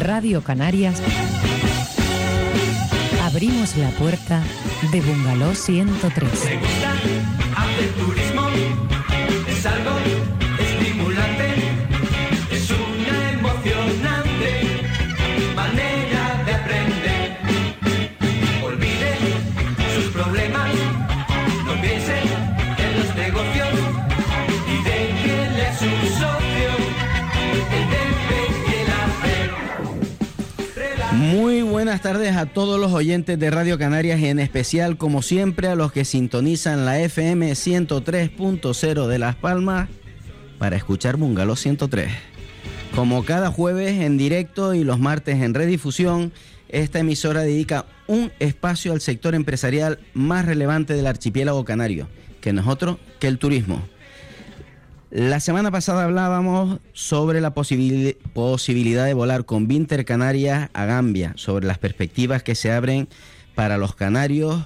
Radio Canarias, abrimos la puerta de Bungalow 103. Me gusta hacer turismo, es algo estimulante, es una emocionante manera de aprender. Olvide sus problemas, no piense en los negocios y déjele a su socio el debe y el hacer. Muy buenas tardes a todos los oyentes de Radio Canarias y en especial, como siempre, a los que sintonizan la FM 103.0 de Las Palmas para escuchar Bungalow 103. Como cada jueves en directo y los martes en redifusión, esta emisora dedica un espacio al sector empresarial más relevante del archipiélago canario, que no es otro que el turismo. La semana pasada hablábamos sobre la posibilidad de volar con Binter Canarias a Gambia, sobre las perspectivas que se abren para los canarios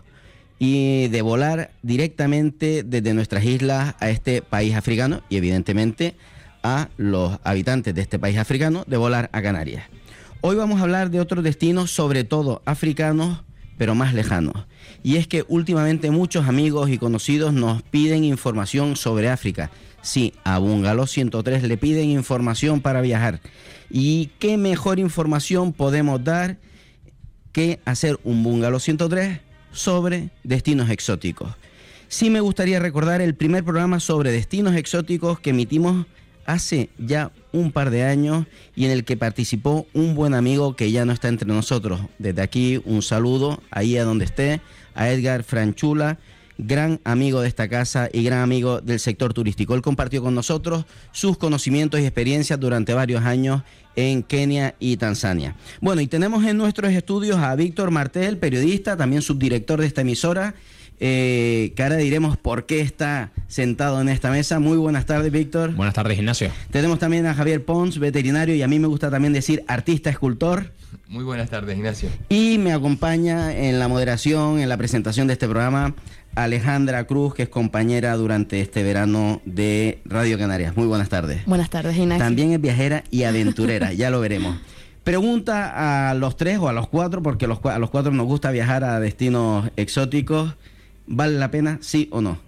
y de volar directamente desde nuestras islas a este país africano y evidentemente a los habitantes de este país africano de volar a Canarias. Hoy vamos a hablar de otros destinos, sobre todo africanos, pero más lejanos. Y es que últimamente muchos amigos y conocidos nos piden información sobre África. Sí, a Bungalow 103 le piden información para viajar. ¿Y qué mejor información podemos dar que hacer un Bungalow 103 sobre destinos exóticos? Sí me gustaría recordar el primer programa sobre destinos exóticos que emitimos hace ya un par de años y en el que participó un buen amigo que ya no está entre nosotros. Desde aquí un saludo, ahí a donde esté, a Edgar Franchula, gran amigo de esta casa y gran amigo del sector turístico. Él compartió con nosotros sus conocimientos y experiencias durante varios años en Kenia y Tanzania. Bueno, y tenemos en nuestros estudios a Víctor Martel, periodista, también subdirector de esta emisora, que ahora diremos por qué está sentado en esta mesa. Muy buenas tardes, Víctor. Buenas tardes, Ignacio. Tenemos también a Javier Pons, veterinario, y a mí me gusta también decir artista escultor. Muy buenas tardes, Ignacio. Y me acompaña en la moderación, en la presentación de este programa, Alejandra Cruz, que es compañera durante este verano de Radio Canarias. Muy buenas tardes. Buenas tardes, Ignacio. También es viajera y aventurera, ya lo veremos. Pregunta a los tres o a los cuatro, porque a los cuatro nos gusta viajar a destinos exóticos. ¿Vale la pena, sí o no?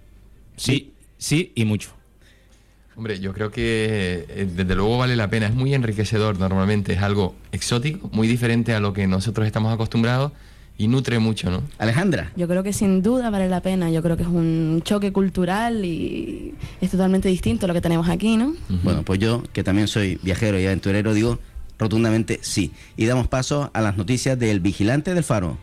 Sí, sí y mucho. Hombre, yo creo que desde luego vale la pena. Es muy enriquecedor normalmente. Es algo exótico, muy diferente a lo que nosotros estamos acostumbrados y nutre mucho, ¿no? Alejandra. Yo creo que sin duda vale la pena. Yo creo que es un choque cultural y es totalmente distinto a lo que tenemos aquí, ¿no? Uh-huh. Bueno, pues yo, que también soy viajero y aventurero, digo rotundamente sí. Y damos paso a las noticias del Vigilante del Faro.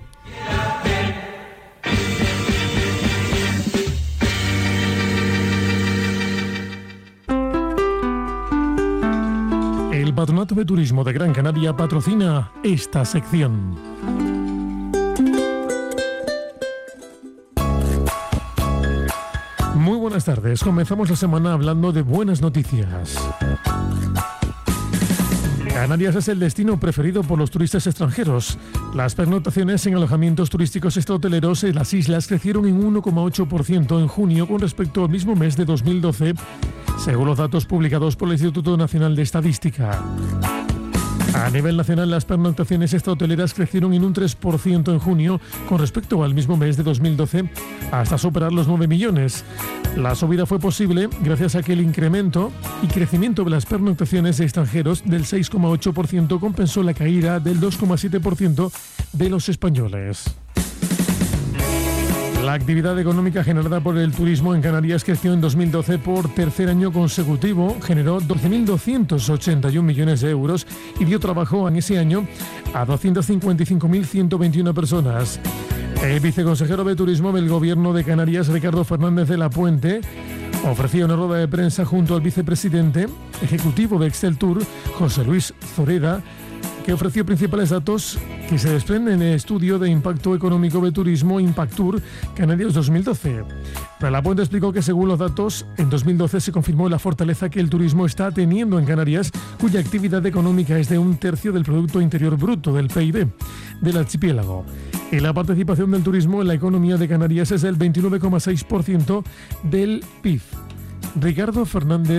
El Patronato de Turismo de Gran Canaria patrocina esta sección. Muy buenas tardes. Comenzamos la semana hablando de buenas noticias. Canarias es el destino preferido por los turistas extranjeros. Las pernoctaciones en alojamientos turísticos extrahoteleros en las islas crecieron en 1,8% en junio con respecto al mismo mes de 2012, según los datos publicados por el Instituto Nacional de Estadística. A nivel nacional, las pernoctaciones extrahoteleras crecieron en un 3% en junio con respecto al mismo mes de 2012, hasta superar los 9 millones. La subida fue posible gracias a que el incremento y crecimiento de las pernoctaciones de extranjeros del 6,8% compensó la caída del 2,7% de los españoles. La actividad económica generada por el turismo en Canarias creció en 2012 por tercer año consecutivo, generó 12.281 millones de euros y dio trabajo en ese año a 255.121 personas. El viceconsejero de Turismo del Gobierno de Canarias, Ricardo Fernández de la Puente, ofrecía una rueda de prensa junto al vicepresidente ejecutivo de Exceltur, José Luis Zoreda, que ofreció principales datos que se desprenden en el estudio de impacto económico de turismo Impactur Canarias 2012. La Puente explicó que según los datos, en 2012 se confirmó la fortaleza que el turismo está teniendo en Canarias, cuya actividad económica es de 1/3 del Producto Interior Bruto, del PIB, del archipiélago. Y la participación del turismo en la economía de Canarias es del 29,6% del PIB. Ricardo Fernández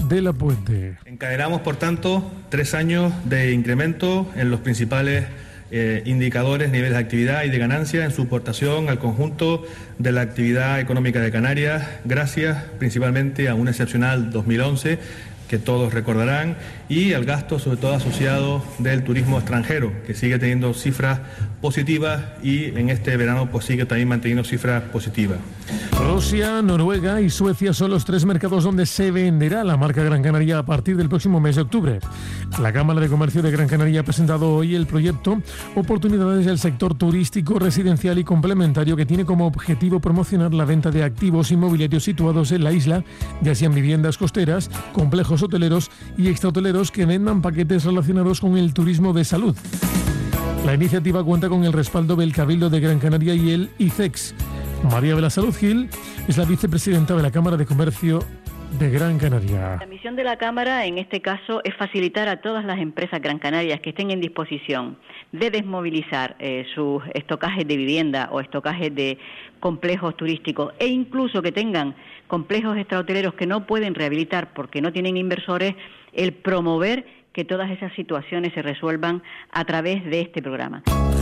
de la Puente. Encadenamos, por tanto, 3 años de incremento en los principales indicadores, niveles de actividad y de ganancia en su aportación al conjunto de la actividad económica de Canarias, gracias principalmente a un excepcional 2011 que todos recordarán, y al gasto sobre todo asociado del turismo extranjero, que sigue teniendo cifras positivas y en este verano pues sigue también manteniendo cifras positivas. Rusia, Noruega y Suecia son los 3 mercados donde se venderá la marca Gran Canaria a partir del próximo mes de octubre. La Cámara de Comercio de Gran Canaria ha presentado hoy el proyecto Oportunidades del sector turístico, residencial y complementario, que tiene como objetivo promocionar la venta de activos inmobiliarios situados en la isla, ya sean viviendas costeras, complejos hoteleros y extrahoteleros que vendan paquetes relacionados con el turismo de salud. La iniciativa cuenta con el respaldo del Cabildo de Gran Canaria y el ICEX. María Belasalud Gil es la vicepresidenta de la Cámara de Comercio de Gran Canaria. La misión de la Cámara en este caso es facilitar a todas las empresas gran canarias que estén en disposición de desmovilizar sus estocajes de vivienda o estocajes de complejos turísticos, e incluso que tengan complejos extrahoteleros que no pueden rehabilitar porque no tienen inversores, el promover que todas esas situaciones se resuelvan a través de este programa.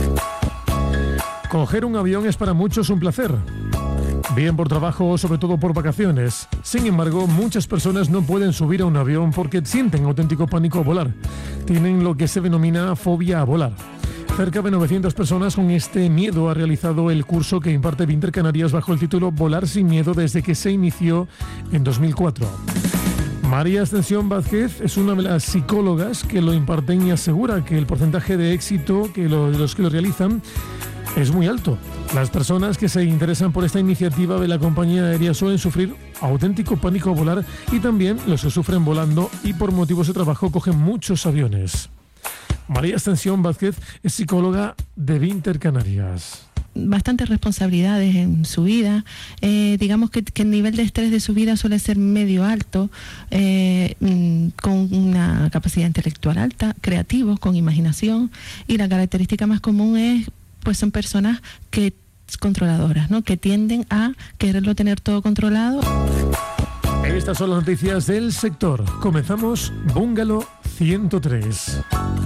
Coger un avión es para muchos un placer, bien por trabajo o sobre todo por vacaciones. Sin embargo, muchas personas no pueden subir a un avión porque sienten auténtico pánico a volar. Tienen lo que se denomina fobia a volar. Cerca de 900 personas con este miedo ha realizado el curso que imparte Vinter Canarias bajo el título Volar sin miedo desde que se inició en 2004. María Ascensión Vázquez es una de las psicólogas que lo imparten y asegura que el porcentaje de éxito de los que lo realizan es muy alto. Las personas que se interesan por esta iniciativa de la compañía aérea suelen sufrir auténtico pánico a volar, y también los que sufren volando y por motivos de trabajo cogen muchos aviones. María Ascensión Vázquez es psicóloga de Vinter Canarias. Bastantes responsabilidades en su vida, digamos que el nivel de estrés de su vida suele ser medio alto, con una capacidad intelectual alta, creativos, con imaginación, y la característica más común es, pues son personas que controladoras, ¿no? Que tienden a quererlo tener todo controlado. Estas son las noticias del sector. Comenzamos Bungalow 103.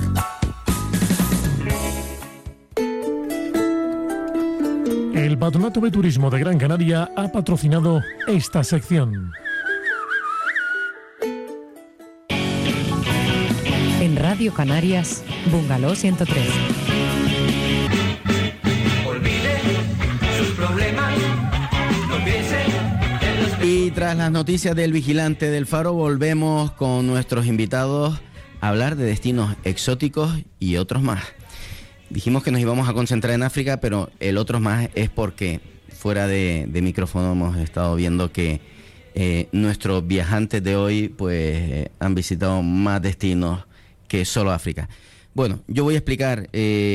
El Patronato de Turismo de Gran Canaria ha patrocinado esta sección. En Radio Canarias, Bungalow 103. Olvide sus problemas, no piense en los... Y tras las noticias del Vigilante del Faro, volvemos con nuestros invitados a hablar de destinos exóticos y otros más. Dijimos que nos íbamos a concentrar en África, pero el otro más es porque fuera de micrófono hemos estado viendo que nuestros viajantes de hoy pues han visitado más destinos que solo África. Bueno, yo voy a explicar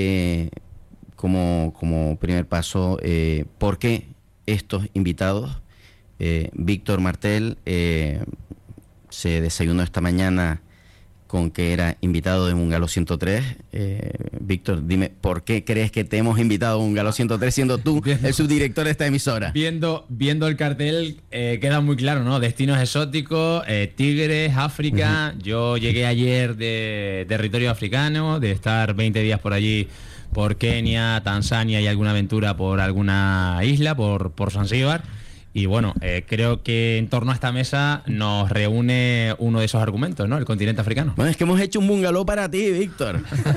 como primer paso por qué estos invitados. Víctor Martel se desayunó esta mañana con que era invitado de Bungalow 103. Víctor, dime, ¿por qué crees que te hemos invitado a Bungalow 103 siendo tú el subdirector de esta emisora? Viendo el cartel queda muy claro, ¿no? Destinos exóticos, tigres, África. Yo llegué ayer de territorio africano, de estar 20 días por allí, por Kenia, Tanzania y alguna aventura por alguna isla, por Zanzíbar. Y bueno, creo que en torno a esta mesa nos reúne uno de esos argumentos, ¿no? El continente africano. Bueno, es que hemos hecho un bungalow para ti, Víctor.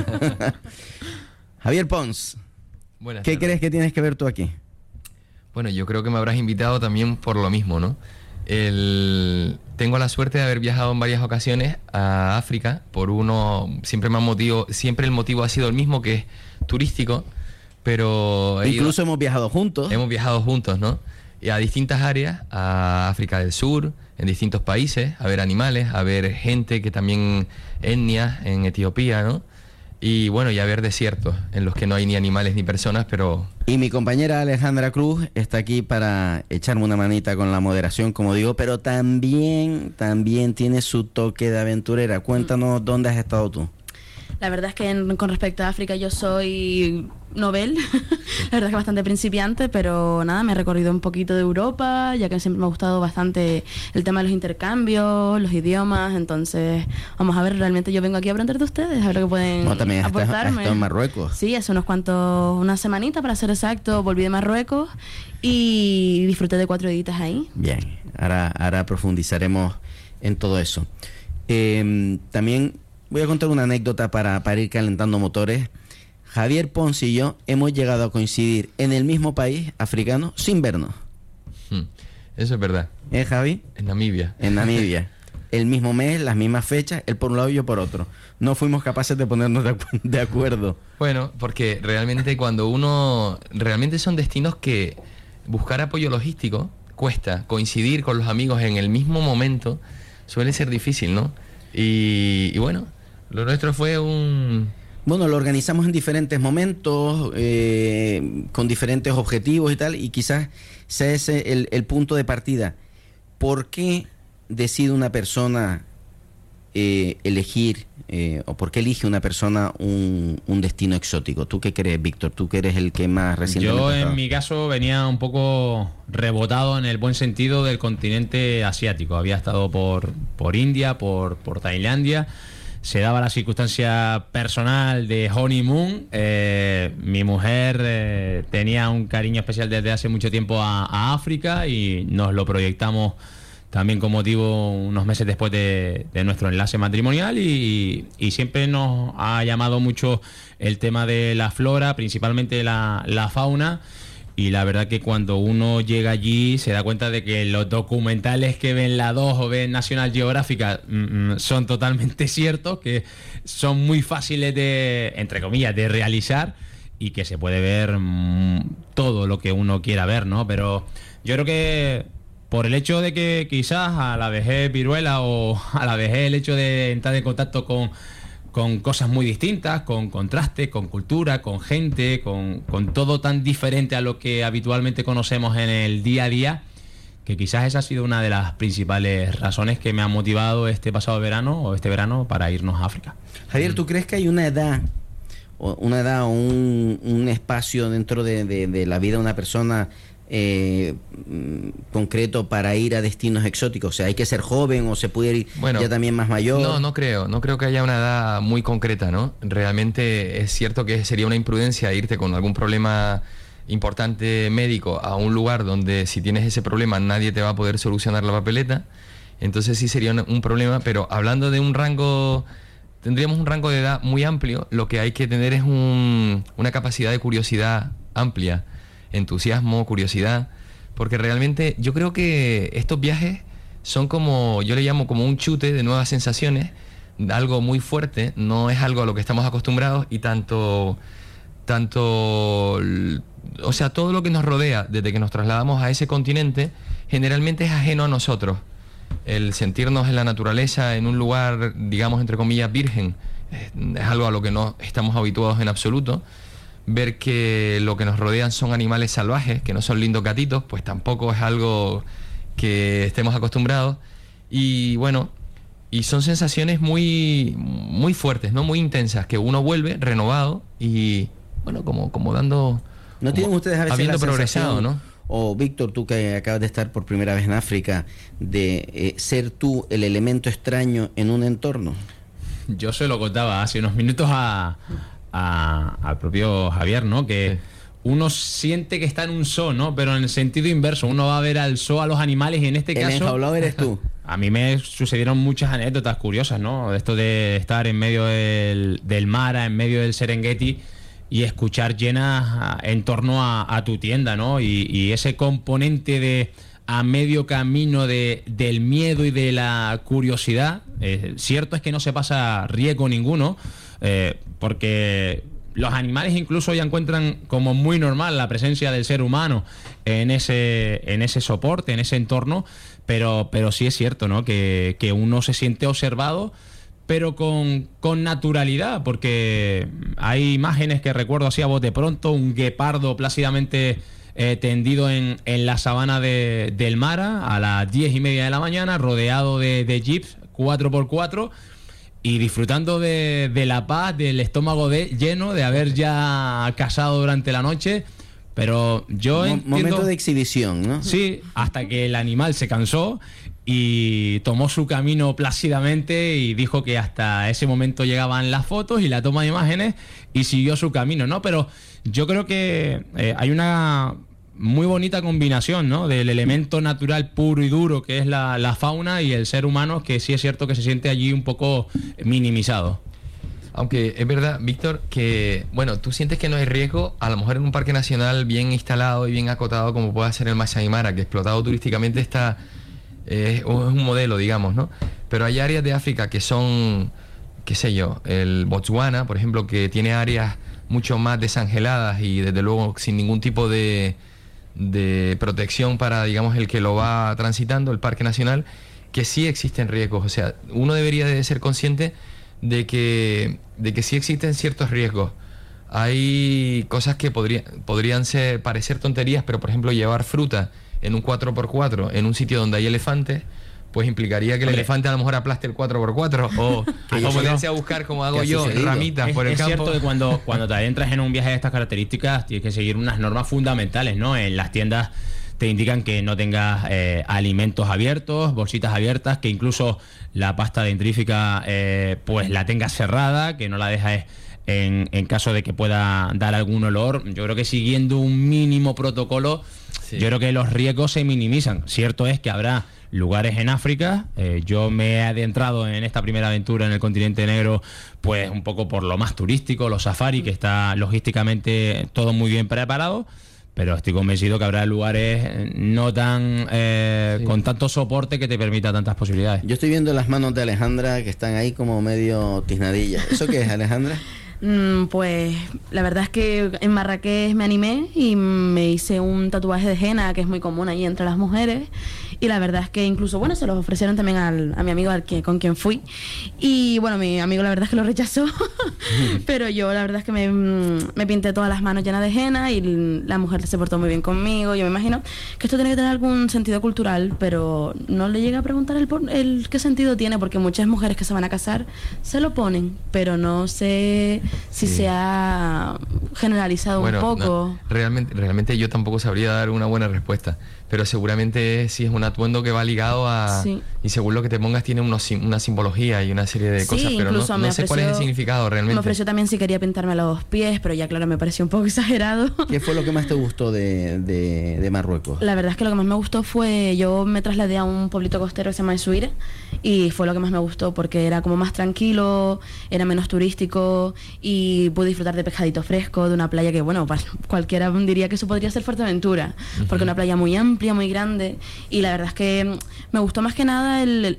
Javier Pons, ¿qué crees que tienes que ver tú aquí? Bueno, yo creo que me habrás invitado también por lo mismo, ¿no? Tengo la suerte de haber viajado en varias ocasiones a África. Siempre el motivo ha sido el mismo, que es turístico, pero... Incluso hemos viajado juntos. Hemos viajado juntos, ¿no? Y a distintas áreas, a África del Sur, en distintos países, a ver animales, a ver gente, que también etnias en Etiopía, ¿no? Y bueno, y a ver desiertos en los que no hay ni animales ni personas, pero... Y mi compañera Alejandra Cruz está aquí para echarme una manita con la moderación, como digo, pero también tiene su toque de aventurera. Cuéntanos dónde has estado tú. La La verdad es que con respecto a África yo soy novel, la verdad es que bastante principiante, pero nada, me he recorrido un poquito de Europa, ya que siempre me ha gustado bastante el tema de los intercambios, los idiomas, entonces vamos a ver, realmente yo vengo aquí a aprender de ustedes, a ver lo que pueden también aportarme. has estado en Marruecos. Sí, hace una semanita para ser exacto, volví de Marruecos y disfruté de 4 días ahí. Bien, ahora profundizaremos en todo eso. También voy a contar una anécdota para ir calentando motores. Javier Ponce y yo hemos llegado a coincidir en el mismo país africano sin vernos. Eso es verdad. Javi? En Namibia. En Namibia. El mismo mes, las mismas fechas, él por un lado y yo por otro. No fuimos capaces de ponernos de acuerdo. Bueno, porque realmente realmente son destinos que buscar apoyo logístico cuesta. Coincidir con los amigos en el mismo momento suele ser difícil, ¿no? Y bueno, lo nuestro fue Bueno, lo organizamos en diferentes momentos, con diferentes objetivos y tal, y quizás sea ese el punto de partida. ¿Por qué decide una persona elegir, o por qué elige una persona un destino exótico? ¿Tú qué crees, Víctor? ¿Tú que eres el que más recientemente Yo, ha estado? en mi caso, venía un poco rebotado en el buen sentido del continente asiático. Había estado por India, por Tailandia. Se daba la circunstancia personal de honeymoon. Mi mujer tenía un cariño especial desde hace mucho tiempo a África y nos lo proyectamos también con motivo unos meses después de nuestro enlace matrimonial y siempre nos ha llamado mucho el tema de la flora, principalmente la fauna. Y la verdad que cuando uno llega allí se da cuenta de que los documentales que ven la 2 o ven National Geographic son totalmente ciertos, que son muy fáciles de, entre comillas, de realizar y que se puede ver todo lo que uno quiera ver, ¿no? Pero yo creo que por el hecho de que quizás a la vejez viruela o a la vejez el hecho de entrar en contacto con cosas muy distintas, con contraste, con cultura, con gente, con todo tan diferente a lo que habitualmente conocemos en el día a día, que quizás esa ha sido una de las principales razones que me ha motivado este verano para irnos a África. Javier, ¿tú crees que hay una edad o un espacio dentro de la vida de una persona concreto para ir a destinos exóticos? O sea, ¿hay que ser joven o se puede ir ya también más mayor? No creo que haya una edad muy concreta, ¿no? Realmente es cierto que sería una imprudencia irte con algún problema importante médico a un lugar donde si tienes ese problema nadie te va a poder solucionar la papeleta, entonces sí sería un problema, pero hablando de tendríamos un rango de edad muy amplio. Lo que hay que tener es una capacidad de curiosidad amplia, entusiasmo, curiosidad, porque realmente yo creo que estos viajes son como, yo le llamo como un chute de nuevas sensaciones, algo muy fuerte, no es algo a lo que estamos acostumbrados y tanto, o sea, todo lo que nos rodea desde que nos trasladamos a ese continente generalmente es ajeno a nosotros. El sentirnos en la naturaleza, en un lugar, digamos, entre comillas, virgen, es algo a lo que no estamos habituados en absoluto. Ver que lo que nos rodean son animales salvajes, que no son lindos gatitos, pues tampoco es algo que estemos acostumbrados. Y bueno, y son sensaciones muy, muy fuertes, ¿no? Muy intensas, que uno vuelve renovado y, bueno, como dando... ¿No tienen ustedes a veces habiendo la progresado, sensación, ¿no? O Víctor, tú que acabas de estar por primera vez en África, de ser tú el elemento extraño en un entorno? Yo se lo contaba hace unos minutos al propio Javier, ¿no? Que uno siente que está en un zoo, ¿no? Pero en el sentido inverso, uno va a ver al zoo a los animales y en este caso... El enjaulado eres tú. A mí me sucedieron muchas anécdotas curiosas, ¿no? Esto de estar en medio del Mara, en medio del Serengeti y escuchar llenas en torno a tu tienda, ¿no? Y ese componente de a medio camino del miedo y de la curiosidad. Cierto es que no se pasa riesgo ninguno, porque los animales incluso ya encuentran como muy normal la presencia del ser humano en ese soporte, en ese entorno, pero sí es cierto, ¿no? Que uno se siente observado, pero con naturalidad, porque hay imágenes que recuerdo así a bote pronto, un guepardo plácidamente tendido en la sabana del Mara a las 10:30 de la mañana, rodeado de jeeps 4x4, y disfrutando de la paz, del estómago lleno, de haber ya cazado durante la noche. Pero yo entiendo... Momento de exhibición, ¿no? Sí, hasta que el animal se cansó y tomó su camino plácidamente y dijo que hasta ese momento llegaban las fotos y la toma de imágenes y siguió su camino, ¿no? Pero yo creo que hay una muy bonita combinación, ¿no? Del elemento natural puro y duro que es la fauna y el ser humano, que sí es cierto que se siente allí un poco minimizado. Aunque es verdad, Víctor, que, bueno, tú sientes que no hay riesgo, a lo mejor en un parque nacional bien instalado y bien acotado como puede ser el Masai Mara, que explotado turísticamente está, es un modelo, digamos, ¿no? Pero hay áreas de África que son, qué sé yo, el Botswana, por ejemplo, que tiene áreas mucho más desangeladas y desde luego sin ningún tipo de protección para, digamos, el que lo va transitando, el parque nacional, que sí existen riesgos. O sea, uno debería de ser consciente de que sí existen ciertos riesgos. Hay cosas que podrían parecer tonterías, pero por ejemplo llevar fruta en un 4x4 en un sitio donde hay elefantes, pues implicaría que el elefante a lo mejor aplaste el 4x4 o ponerse a buscar, como hago yo, ramitas por el campo. Es cierto que cuando te adentras en un viaje de estas características tienes que seguir unas normas fundamentales, ¿no? En las tiendas te indican que no tengas alimentos abiertos, bolsitas abiertas, que incluso la pasta dentrífica pues la tengas cerrada, que no la dejes en caso de que pueda dar algún olor. Yo creo que siguiendo un mínimo protocolo, sí, yo creo que los riesgos se minimizan. Cierto es que habrá lugares en África, yo me he adentrado en esta primera aventura en el continente negro pues un poco por lo más turístico, los safaris, que está logísticamente todo muy bien preparado, pero estoy convencido que habrá lugares no tan con tanto soporte que te permita tantas posibilidades. Yo estoy viendo las manos de Alejandra que están ahí como medio tiznadillas. ¿Eso qué es, Alejandra? Pues la verdad es que en Marrakech me animé y me hice un tatuaje de henna, que es muy común ahí entre las mujeres, y la verdad es que incluso, bueno, se los ofrecieron también a mi amigo con quien fui, y bueno, mi amigo la verdad es que lo rechazó pero yo la verdad es que me pinté todas las manos llenas de henna y la mujer se portó muy bien conmigo. Yo me imagino que esto tiene que tener algún sentido cultural, pero no le llega a preguntar el qué sentido tiene, porque muchas mujeres que se van a casar se lo ponen, pero no sé si se ha generalizado un poco. No, realmente yo tampoco sabría dar una buena respuesta, pero seguramente sí es un atuendo que va ligado a... Sí. Y según lo que te pongas tiene una simbología y una serie de cosas, pero no sé cuál es el significado realmente. Me ofreció también si quería pintarme los pies, pero ya claro, me pareció un poco exagerado. ¿Qué fue lo que más te gustó de Marruecos? La verdad es que lo que más me gustó fue, yo me trasladé a un pueblito costero que se llama Essaouira, y fue lo que más me gustó porque era como más tranquilo, era menos turístico y pude disfrutar de pescadito fresco, de una playa que, bueno, cualquiera diría que eso podría ser Fuerteventura, porque una playa muy amplia, muy grande, y la verdad es que me gustó más que nada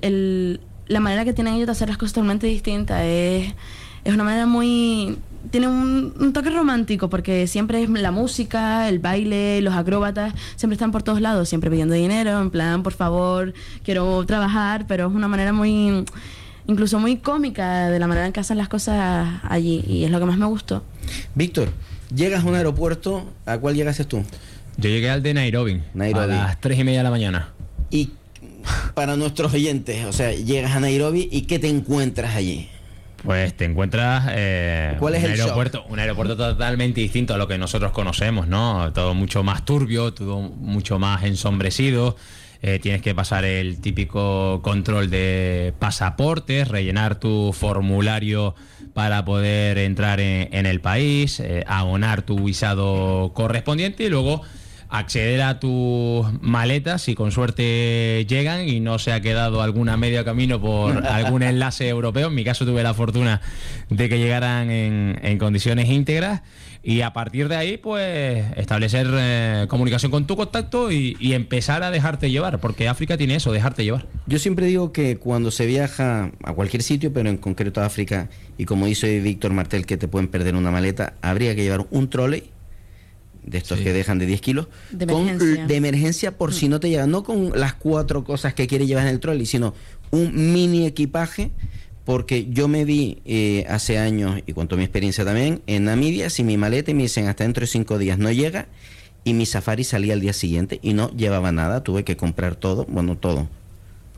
la manera que tienen ellos de hacer las cosas totalmente distintas. Es una manera muy... Tiene un toque romántico, porque siempre es la música, el baile, los acróbatas, siempre están por todos lados, siempre pidiendo dinero, en plan, por favor, quiero trabajar, pero es una manera muy... incluso muy cómica de la manera en que hacen las cosas allí, y es lo que más me gustó. Víctor, llegas a un aeropuerto, ¿a cuál llegaste tú? Yo llegué al de Nairobi. A las 3:30 de la mañana. Y para nuestros oyentes, o sea, llegas a Nairobi y ¿qué te encuentras allí? Pues te encuentras ¿cuál es un aeropuerto totalmente distinto a lo que nosotros conocemos, ¿no? Todo mucho más turbio, todo mucho más ensombrecido. Tienes que pasar el típico control de pasaportes, rellenar tu formulario para poder entrar en el país, abonar tu visado correspondiente y luego acceder a tus maletas si con suerte llegan y no se ha quedado alguna medio camino por algún enlace europeo. En mi caso tuve la fortuna de que llegaran en condiciones íntegras, y a partir de ahí pues establecer comunicación con tu contacto y empezar a dejarte llevar, porque África tiene eso, dejarte llevar. Yo siempre digo que cuando se viaja a cualquier sitio, pero en concreto a África, y como dice Víctor Martel, que te pueden perder una maleta, habría que llevar un trolley de estos que dejan de 10 kilos de emergencia por si no te llevan, no con las 4 cosas que quiere llevar en el trolley, sino un mini equipaje, porque yo me vi hace años, y cuento mi experiencia también, en Namibia, si mi maleta, y me dicen hasta dentro de 5 días no llega, y mi safari salía al día siguiente y no llevaba nada, tuve que comprar todo,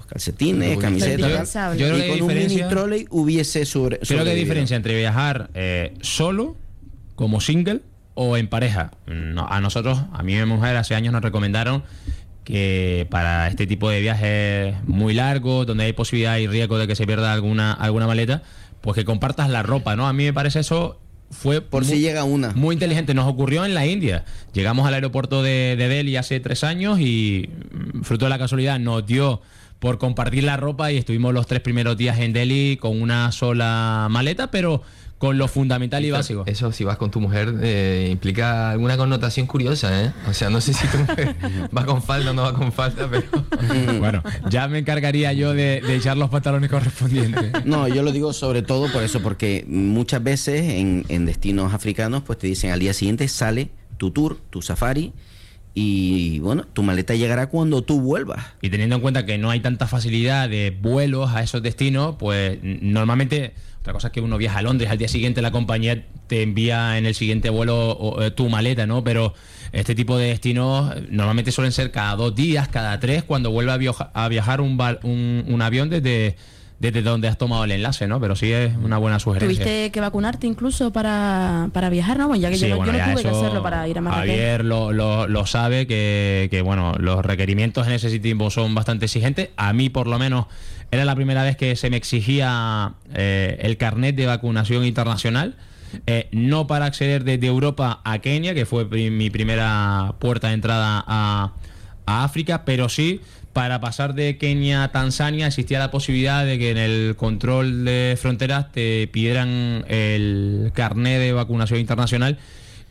calcetines, camisetas, tal, yo creo que y con un mini trolley hubiese creo que hay diferencia entre viajar solo, como single, o en pareja. A nosotros, a mí y a mi mujer, hace años nos recomendaron que para este tipo de viajes muy largos, donde hay posibilidad y riesgo de que se pierda alguna maleta, pues que compartas la ropa, ¿no? A mí me parece eso fue si llega una. Muy inteligente. Nos ocurrió en la India. Llegamos al aeropuerto de Delhi hace 3 años y, fruto de la casualidad, nos dio por compartir la ropa y estuvimos los 3 primeros días en Delhi con una sola maleta, pero con lo fundamental y básico. Eso, si vas con tu mujer, implica alguna connotación curiosa, ¿eh? O sea, no sé si tu mujer va con falda o no va con falda, pero... Bueno, ya me encargaría yo de echar los pantalones correspondientes. No, yo lo digo sobre todo por eso, porque muchas veces en destinos africanos, pues te dicen al día siguiente sale tu tour, tu safari, y bueno, tu maleta llegará cuando tú vuelvas. Y teniendo en cuenta que no hay tanta facilidad de vuelos a esos destinos, pues normalmente... Otra cosa es que uno viaja a Londres, al día siguiente la compañía te envía en el siguiente vuelo tu maleta, ¿no? Pero este tipo de destinos normalmente suelen ser cada 2 días, cada 3, cuando vuelve a viajar un avión desde donde has tomado el enlace, ¿no? Pero sí es una buena sugerencia. ¿Tuviste que vacunarte incluso para viajar, no? Bueno, ya que sí, yo no tuve que eso, hacerlo para ir a Marrakech. Javier lo sabe, que bueno, los requerimientos en ese sitio son bastante exigentes. A mí, por lo menos, era la primera vez que se me exigía el carnet de vacunación internacional. No para acceder desde Europa a Kenia, que fue mi primera puerta de entrada a África, pero sí para pasar de Kenia a Tanzania existía la posibilidad de que en el control de fronteras te pidieran el carnet de vacunación internacional,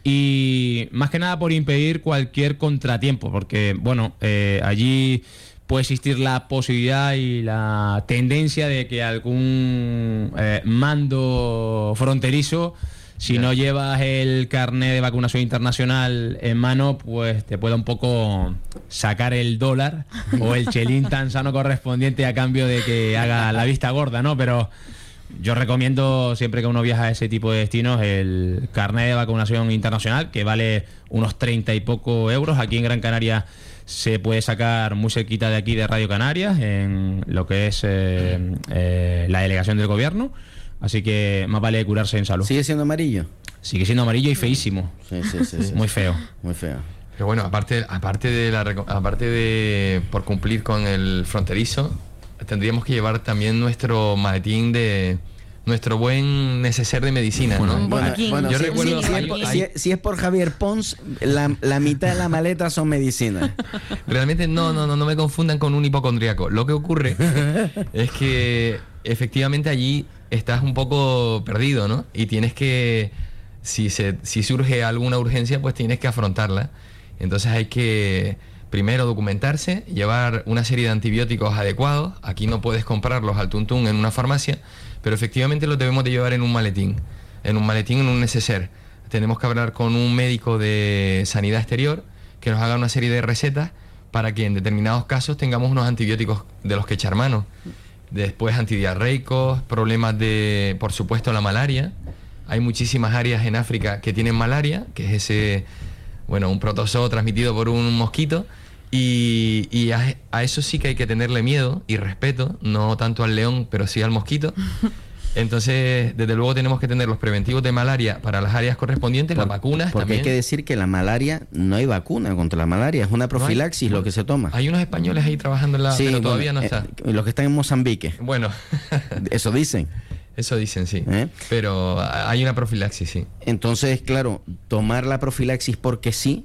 y más que nada por impedir cualquier contratiempo, porque bueno, allí puede existir la posibilidad y la tendencia de que algún mando fronterizo, si no llevas el carnet de vacunación internacional en mano, pues te pueda un poco sacar el dólar o el chelín tanzano correspondiente a cambio de que haga la vista gorda, ¿no? Pero yo recomiendo, siempre que uno viaja a ese tipo de destinos, el carnet de vacunación internacional, que vale unos 30 y poco euros. Aquí en Gran Canaria se puede sacar muy cerquita de aquí de Radio Canarias, en lo que es la delegación del gobierno. Así que más vale curarse en salud. ¿Sigue siendo amarillo? Sigue siendo amarillo y feísimo. Sí. Muy feo. Muy feo. Pero bueno, aparte de por cumplir con el fronterizo, tendríamos que llevar también nuestro maletín de nuestro buen neceser de medicina, ¿no? Bueno, yo recuerdo si es por Javier Pons, la mitad de la maleta son medicinas. Realmente no me confundan con un hipocondríaco. Lo que ocurre es que efectivamente allí estás un poco perdido, ¿no? Y tienes que, si surge alguna urgencia, pues tienes que afrontarla. Entonces hay que primero documentarse, llevar una serie de antibióticos adecuados. Aquí no puedes comprarlos al tuntún en una farmacia, pero efectivamente los debemos de llevar en un maletín, en un neceser. Tenemos que hablar con un médico de sanidad exterior que nos haga una serie de recetas para que en determinados casos tengamos unos antibióticos de los que echar mano. Después antidiarreicos, problemas de, por supuesto, la malaria. Hay muchísimas áreas en África que tienen malaria, que es un protozoo transmitido por un mosquito, y a eso sí que hay que tenerle miedo y respeto, no tanto al león, pero sí al mosquito. Entonces, desde luego tenemos que tener los preventivos de malaria para las áreas correspondientes, las vacunas porque también. Hay que decir que la malaria, no hay vacuna contra la malaria, es una profilaxis lo que se toma. Hay unos españoles ahí trabajando en la... pero todavía no está. Los que están en Mozambique. Bueno. Eso dicen. Eso dicen, sí. Pero hay una profilaxis, sí. Entonces, claro, tomar la profilaxis porque sí,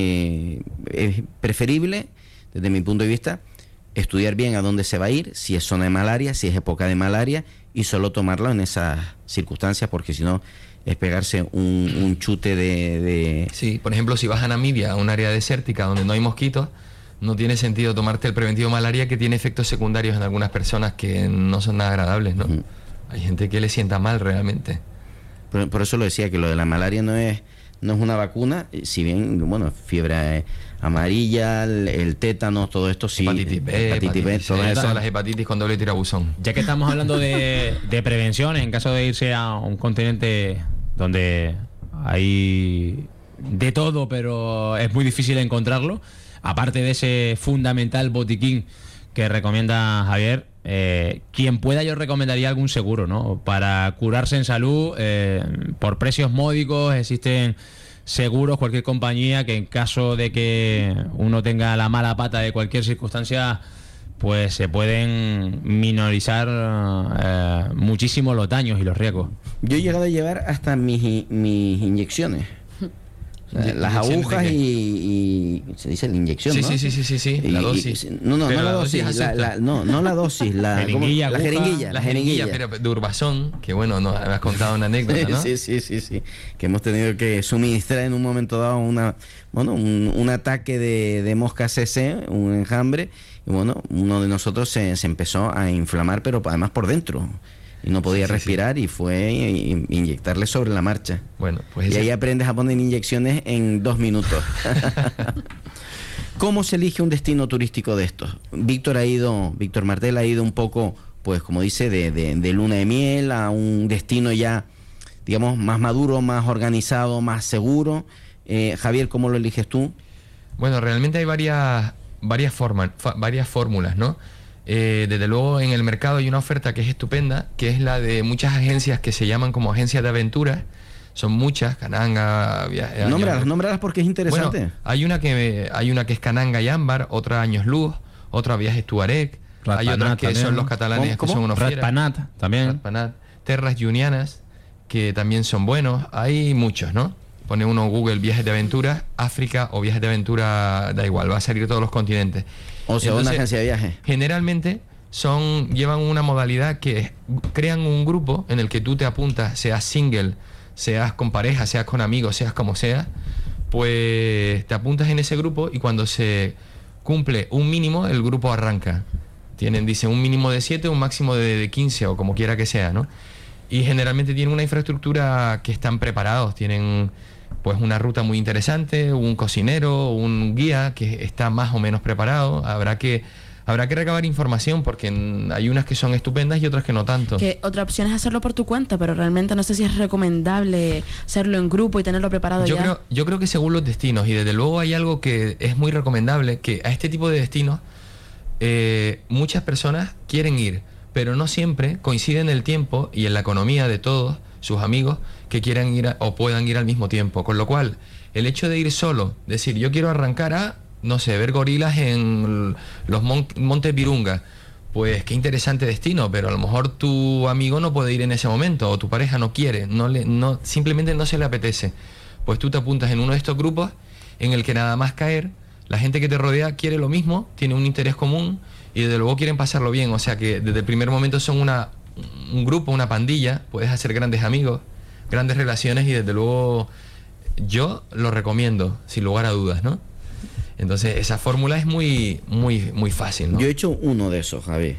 es preferible, desde mi punto de vista, estudiar bien a dónde se va a ir, si es zona de malaria, si es época de malaria, y solo tomarlo en esas circunstancias, porque si no es pegarse un chute de... Sí, por ejemplo, si vas a Namibia, a un área desértica donde no hay mosquitos, no tiene sentido tomarte el preventivo malaria, que tiene efectos secundarios en algunas personas que no son nada agradables, ¿no? Hay gente que le sienta mal realmente. Por eso lo decía, que lo de la malaria no es una vacuna, si bien, bueno, fiebre amarilla, el tétano, todo esto sí. Hepatitis B, todas las hepatitis con doble tirabuzón. Ya que estamos hablando de prevenciones, en caso de irse a un continente donde hay de todo, pero es muy difícil encontrarlo, aparte de ese fundamental botiquín que recomienda Javier, quien pueda, yo recomendaría algún seguro, ¿no? Para curarse en salud, por precios módicos, existen seguros, cualquier compañía que en caso de que uno tenga la mala pata de cualquier circunstancia, pues se pueden minorizar muchísimo los daños y los riesgos. Yo he llegado a llevar hasta mis inyecciones. O sea, las agujas y se dice la inyección, sí, ¿no? Sí, la dosis. No la dosis, no la dosis, la jeringuilla, la jeringuilla. Pero de Urbazón, que bueno, me has contado una anécdota, ¿no? Sí, que hemos tenido que suministrar en un momento dado un ataque de mosca CC, un enjambre, y bueno, uno de nosotros se empezó a inflamar, pero además por dentro. Y no podía respirar y fue inyectarle sobre la marcha. Bueno, pues y ahí aprendes a poner inyecciones en 2 minutos. ¿Cómo se elige un destino turístico de estos? Víctor Martel ha ido un poco, pues como dice, de luna de miel a un destino ya, digamos, más maduro, más organizado, más seguro. Javier, ¿cómo lo eliges tú? Bueno, realmente hay varias fórmulas, ¿no? Desde luego en el mercado hay una oferta que es estupenda, que es la de muchas agencias que se llaman como agencias de aventuras. Son muchas, Cananga, nómbralas porque es interesante. Bueno, hay una que es Cananga y Ámbar, otra Años Luz, otra Viajes Tuareg, hay otras que son los catalanes que son unos fieras. Ratpanat también. Ratpanat, Terras Junianas, que también son buenos. Hay muchos, ¿no? Pone uno en Google Viajes de Aventura, África o Viajes de Aventura, da igual, va a salir todos los continentes. O sea, entonces, una agencia de viaje. Generalmente llevan una modalidad que crean un grupo en el que tú te apuntas, seas single, seas con pareja, seas con amigos, seas como seas, pues te apuntas en ese grupo y cuando se cumple un mínimo, el grupo arranca. Dicen un mínimo de 7, un máximo de 15 o como quiera que sea, ¿no? Y generalmente tienen una infraestructura que están preparados, tienen pues una ruta muy interesante, un cocinero, un guía que está más o menos preparado. Habrá que recabar información porque hay unas que son estupendas y otras que no tanto. Que otra opción es hacerlo por tu cuenta, pero realmente no sé si es recomendable hacerlo en grupo y tenerlo preparado ya. Yo creo que según los destinos, y desde luego hay algo que es muy recomendable, que a este tipo de destinos muchas personas quieren ir, pero no siempre coincide en el tiempo y en la economía de todos sus amigos que quieran ir o puedan ir al mismo tiempo, con lo cual el hecho de ir solo, decir yo quiero arrancar a, no sé, ver gorilas en los Montes Virunga, pues qué interesante destino, pero a lo mejor tu amigo no puede ir en ese momento o tu pareja no quiere, simplemente no se le apetece, pues tú te apuntas en uno de estos grupos en el que nada más caer, la gente que te rodea quiere lo mismo, tiene un interés común y desde luego quieren pasarlo bien, o sea que desde el primer momento son un grupo, una pandilla, puedes hacer grandes amigos, grandes relaciones y desde luego yo lo recomiendo, sin lugar a dudas, ¿no? Entonces esa fórmula es muy, muy, muy fácil, ¿no? Yo he hecho uno de esos, Javi.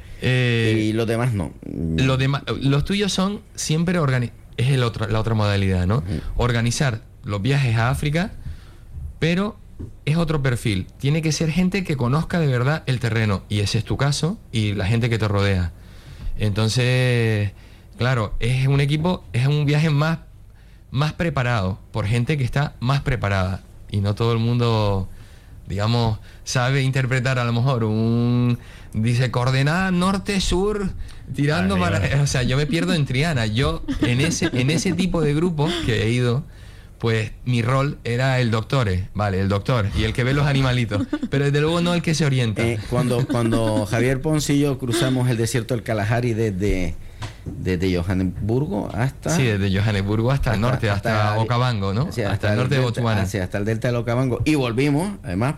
Y los demás no. Los tuyos son siempre es la otra modalidad, ¿no? Organizar los viajes a África, pero es otro perfil. Tiene que ser gente que conozca de verdad el terreno, y ese es tu caso, y la gente que te rodea. Entonces, claro, es un viaje más preparado, por gente que está más preparada. Y no todo el mundo, digamos, sabe interpretar a lo mejor dice coordenada norte-sur, tirando para... O sea, yo me pierdo en Triana. Yo, en ese tipo de grupo que he ido, pues mi rol era el doctor, el doctor, y el que ve los animalitos, pero desde luego no el que se orienta. Cuando Javier Ponce y yo cruzamos el desierto del Kalahari desde Johannesburgo hasta... Sí, desde Johannesburgo hasta el norte, hasta Okavango, ¿no? Hasta el norte de Botswana. Hasta el delta del Okavango. Y volvimos, además,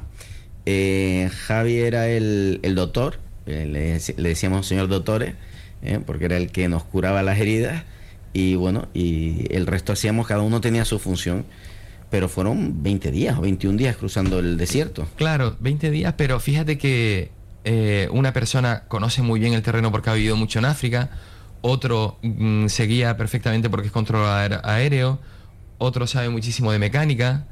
Javi era el doctor, le decíamos señor doctores, porque era el que nos curaba las heridas. Y bueno, y el resto hacíamos, cada uno tenía su función, pero fueron 20 días o 21 días cruzando el desierto. Claro, 20 días, pero fíjate que una persona conoce muy bien el terreno porque ha vivido mucho en África, otro se guía perfectamente porque es controlador aéreo, otro sabe muchísimo de mecánica.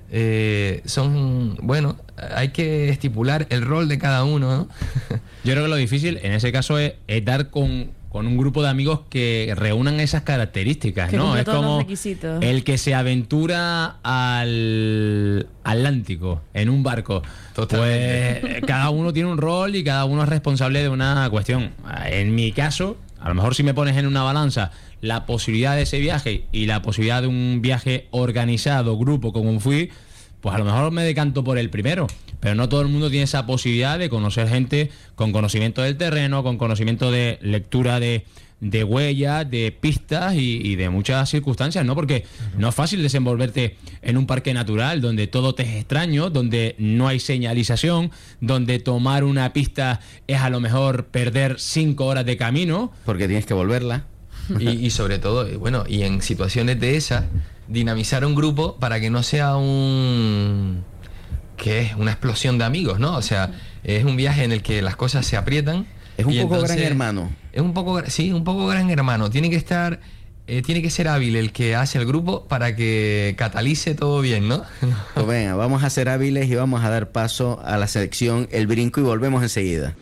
Hay que estipular el rol de cada uno, ¿no? Yo creo que lo difícil en ese caso es dar con con un grupo de amigos que reúnan esas características, Que ¿no? cumple Es todos los como requisitos. el que se aventura al Atlántico en un barco. Totalmente. Pues cada uno tiene un rol y cada uno es responsable de una cuestión. En mi caso, a lo mejor si me pones en una balanza la posibilidad de ese viaje y la posibilidad de un viaje organizado, grupo, como fui, pues a lo mejor me decanto por el primero. Pero no todo el mundo tiene esa posibilidad de conocer gente con conocimiento del terreno, con conocimiento de lectura de huellas, de pistas y de muchas circunstancias, ¿no? Porque no es fácil desenvolverte en un parque natural donde todo te es extraño, donde no hay señalización, donde tomar una pista es a lo mejor perder 5 horas de camino. Porque tienes que volverla. Y sobre todo, bueno, y en situaciones de esas, dinamizar un grupo para que no sea que es una explosión de amigos, ¿no? O sea, es un viaje en el que las cosas se aprietan. Es un y poco entonces, Gran Hermano. Es un poco, sí, un poco Gran Hermano. Tiene que ser hábil el que hace el grupo para que catalice todo bien, ¿no? Pues venga, vamos a ser hábiles y vamos a dar paso a la sección El Brinco y volvemos enseguida.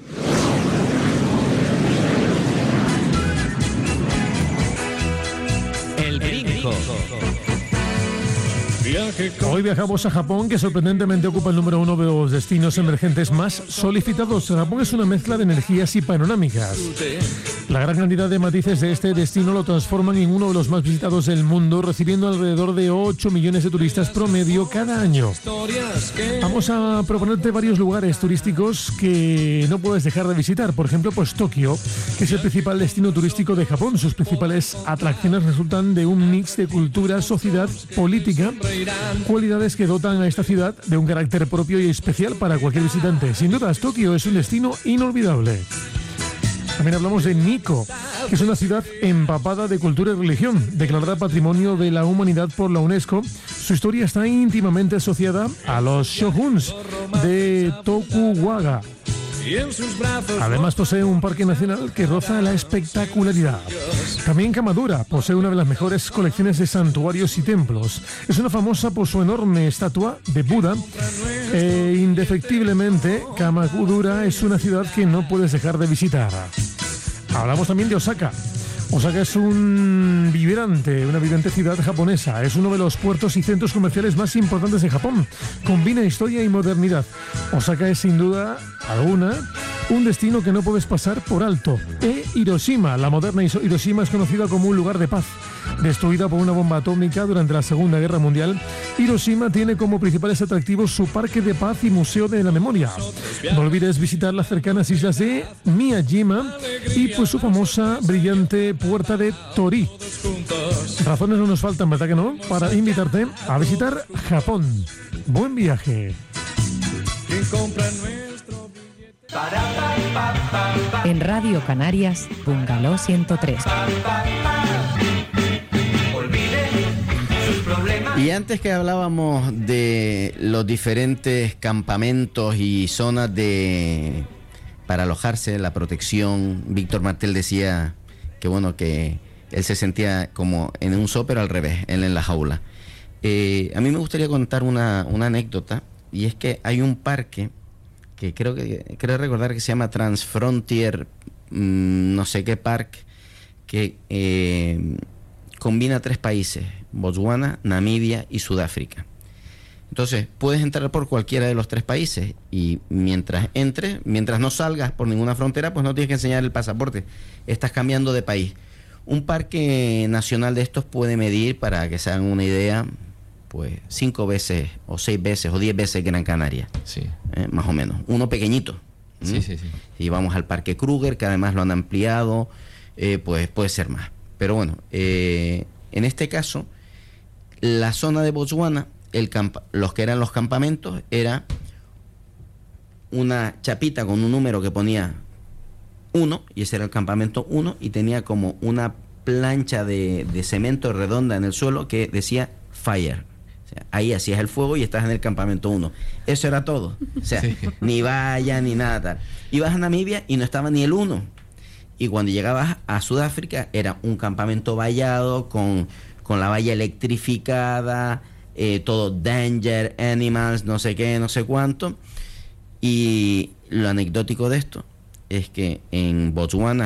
El brinco. Hoy viajamos a Japón, que sorprendentemente ocupa el número 1 de los destinos emergentes más solicitados. Japón es una mezcla de energías y panorámicas. La gran cantidad de matices de este destino lo transforman en uno de los más visitados del mundo, recibiendo alrededor de 8 millones de turistas promedio cada año. Vamos a proponerte varios lugares turísticos que no puedes dejar de visitar. Por ejemplo, pues Tokio, que es el principal destino turístico de Japón. Sus principales atracciones resultan de un mix de cultura, sociedad, política, cualidades que dotan a esta ciudad de un carácter propio y especial para cualquier visitante. Sin dudas, Tokio es un destino inolvidable. También hablamos de Nikko, que es una ciudad empapada de cultura y religión, declarada Patrimonio de la Humanidad por la UNESCO. Su historia está íntimamente asociada a los shoguns de Tokugawa. Además posee un parque nacional que roza la espectacularidad. También Kamadura posee una de las mejores colecciones de santuarios y templos. Es una famosa por su enorme estatua de Buda. Indefectiblemente, Kamadura es una ciudad que no puedes dejar de visitar. Hablamos también de Osaka. Osaka es una vibrante ciudad japonesa. Es uno de los puertos y centros comerciales más importantes de Japón. Combina historia y modernidad. Osaka es sin duda alguna un destino que no puedes pasar por alto. Hiroshima, la moderna Hiroshima, es conocida como un lugar de paz. Destruida por una bomba atómica durante la Segunda Guerra Mundial, Hiroshima tiene como principales atractivos su parque de paz y museo de la memoria. No olvides visitar las cercanas islas de Miyajima y pues su famosa brillante puerta de Torii. Razones no nos faltan, ¿verdad que no?, para invitarte a visitar Japón. Buen viaje. En Radio Canarias, Bungalow 103. Y antes que hablábamos de los diferentes campamentos y zonas para alojarse, la protección, Víctor Martel decía que bueno, que él se sentía como en un zoo, pero al revés, él en la jaula. A mí me gustaría contar una anécdota, y es que hay un parque que creo recordar que se llama Transfrontier, no sé qué parque, que combina 3 países: Botswana, Namibia y Sudáfrica. Entonces, puedes entrar por cualquiera de los 3 países y mientras no salgas por ninguna frontera, pues no tienes que enseñar el pasaporte. Estás cambiando de país. Un parque nacional de estos puede medir, para que se hagan una idea, pues 5 veces o 6 veces o 10 veces Gran Canaria. Sí. Más o menos. Uno pequeñito. Sí. Y vamos al Parque Kruger, que además lo han ampliado, pues puede ser más. Pero bueno, en este caso, la zona de Botswana, los que eran los campamentos, era una chapita con un número que ponía 1, y ese era el campamento 1, y tenía como una plancha de cemento redonda en el suelo que decía Fire. O sea, ahí hacías el fuego y estás en el campamento 1. Eso era todo. O sea, sí. Ni valla ni nada tal. Ibas a Namibia y no estaba ni el 1. Y cuando llegabas a Sudáfrica era un campamento vallado con la valla electrificada, todo danger, animals, no sé qué, no sé cuánto. Y lo anecdótico de esto es que en Botswana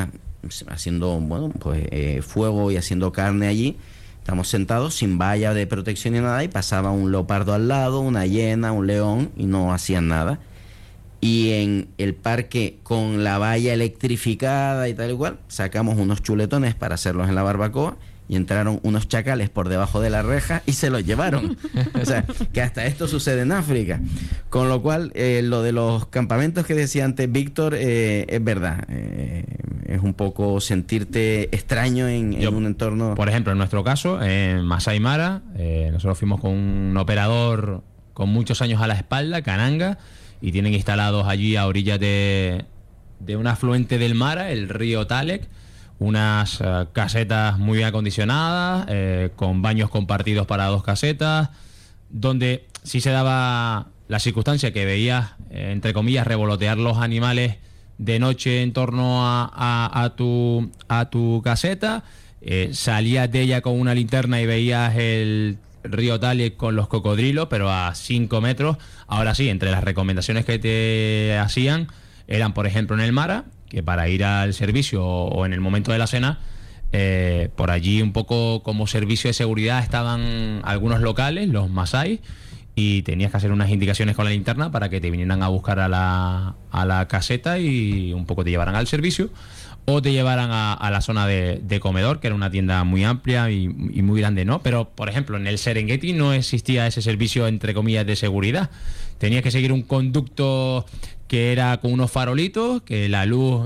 haciendo, bueno, pues fuego y haciendo carne allí. Estamos sentados sin valla de protección ni nada y pasaba un leopardo al lado, una hiena, un león y no hacían nada. Y en el parque con la valla electrificada y tal y cual, sacamos unos chuletones para hacerlos en la barbacoa y entraron unos chacales por debajo de la reja y se los llevaron. O sea, que hasta esto sucede en África. Con lo cual, lo de los campamentos que decía antes Víctor, es verdad. Es un poco sentirte extraño en un entorno... Por ejemplo, en nuestro caso, en Masai Mara, nosotros fuimos con un operador con muchos años a la espalda, Kananga, y tienen instalados allí a orillas de un afluente del Mara, el río Talek, unas casetas muy bien acondicionadas, con baños compartidos para 2 casetas, donde sí se daba la circunstancia que veías, entre comillas, revolotear los animales de noche en torno a tu caseta, salías de ella con una linterna y veías el río Talek con los cocodrilos, pero a 5 metros. Ahora sí, entre las recomendaciones que te hacían eran, por ejemplo, en el Mara, que para ir al servicio o en el momento de la cena, por allí un poco como servicio de seguridad estaban algunos locales, los masái, y tenías que hacer unas indicaciones con la linterna para que te vinieran a buscar a la caseta y un poco te llevaran al servicio o te llevaran a la zona de comedor, que era una tienda muy amplia y muy grande, ¿no? Pero, por ejemplo, en el Serengeti no existía ese servicio, entre comillas, de seguridad. Tenías que seguir un conducto que era con unos farolitos, que la luz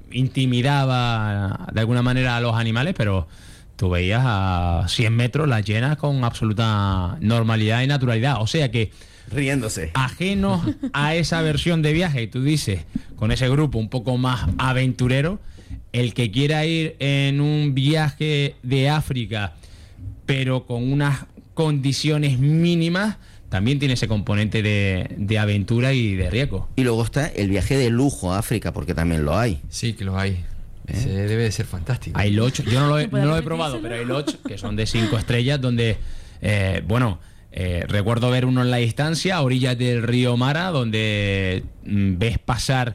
intimidaba de alguna manera a los animales, pero tú veías a 100 metros las hienas con absoluta normalidad y naturalidad. O sea que, riéndose, ajenos a esa versión de viaje, y tú dices, con ese grupo un poco más aventurero, el que quiera ir en un viaje de África, pero con unas condiciones mínimas, también tiene ese componente de aventura y de riesgo. Y luego está el viaje de lujo a África, porque también lo hay. Sí, que lo hay. Ese debe de ser fantástico. Hay lodge, yo no lo he probado, pero hay lodge que son de 5 estrellas donde, recuerdo ver uno en la distancia, a orillas del río Mara, donde ves pasar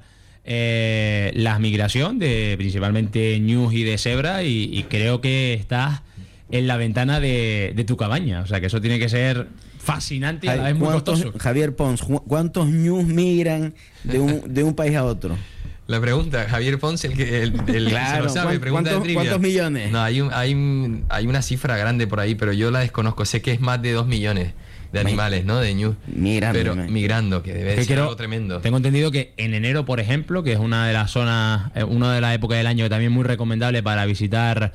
la migración de principalmente ñus y de cebra, y creo que estás en la ventana de tu cabaña. O sea que eso tiene que ser fascinante y a la vez muy costoso. Javier Pons, ¿cuántos ñus migran de un país a otro? La pregunta, Javier Pons, el que claro, se lo sabe, pregunta de trivia. ¿Cuántos millones? No, hay una cifra grande por ahí, pero yo la desconozco. Sé que es más de 2 millones de animales, ¿no? De ñus. Migrando, que debe ser algo tremendo. Tengo entendido que en enero, por ejemplo, que es una de las zonas, una de las épocas del año también muy recomendable para visitar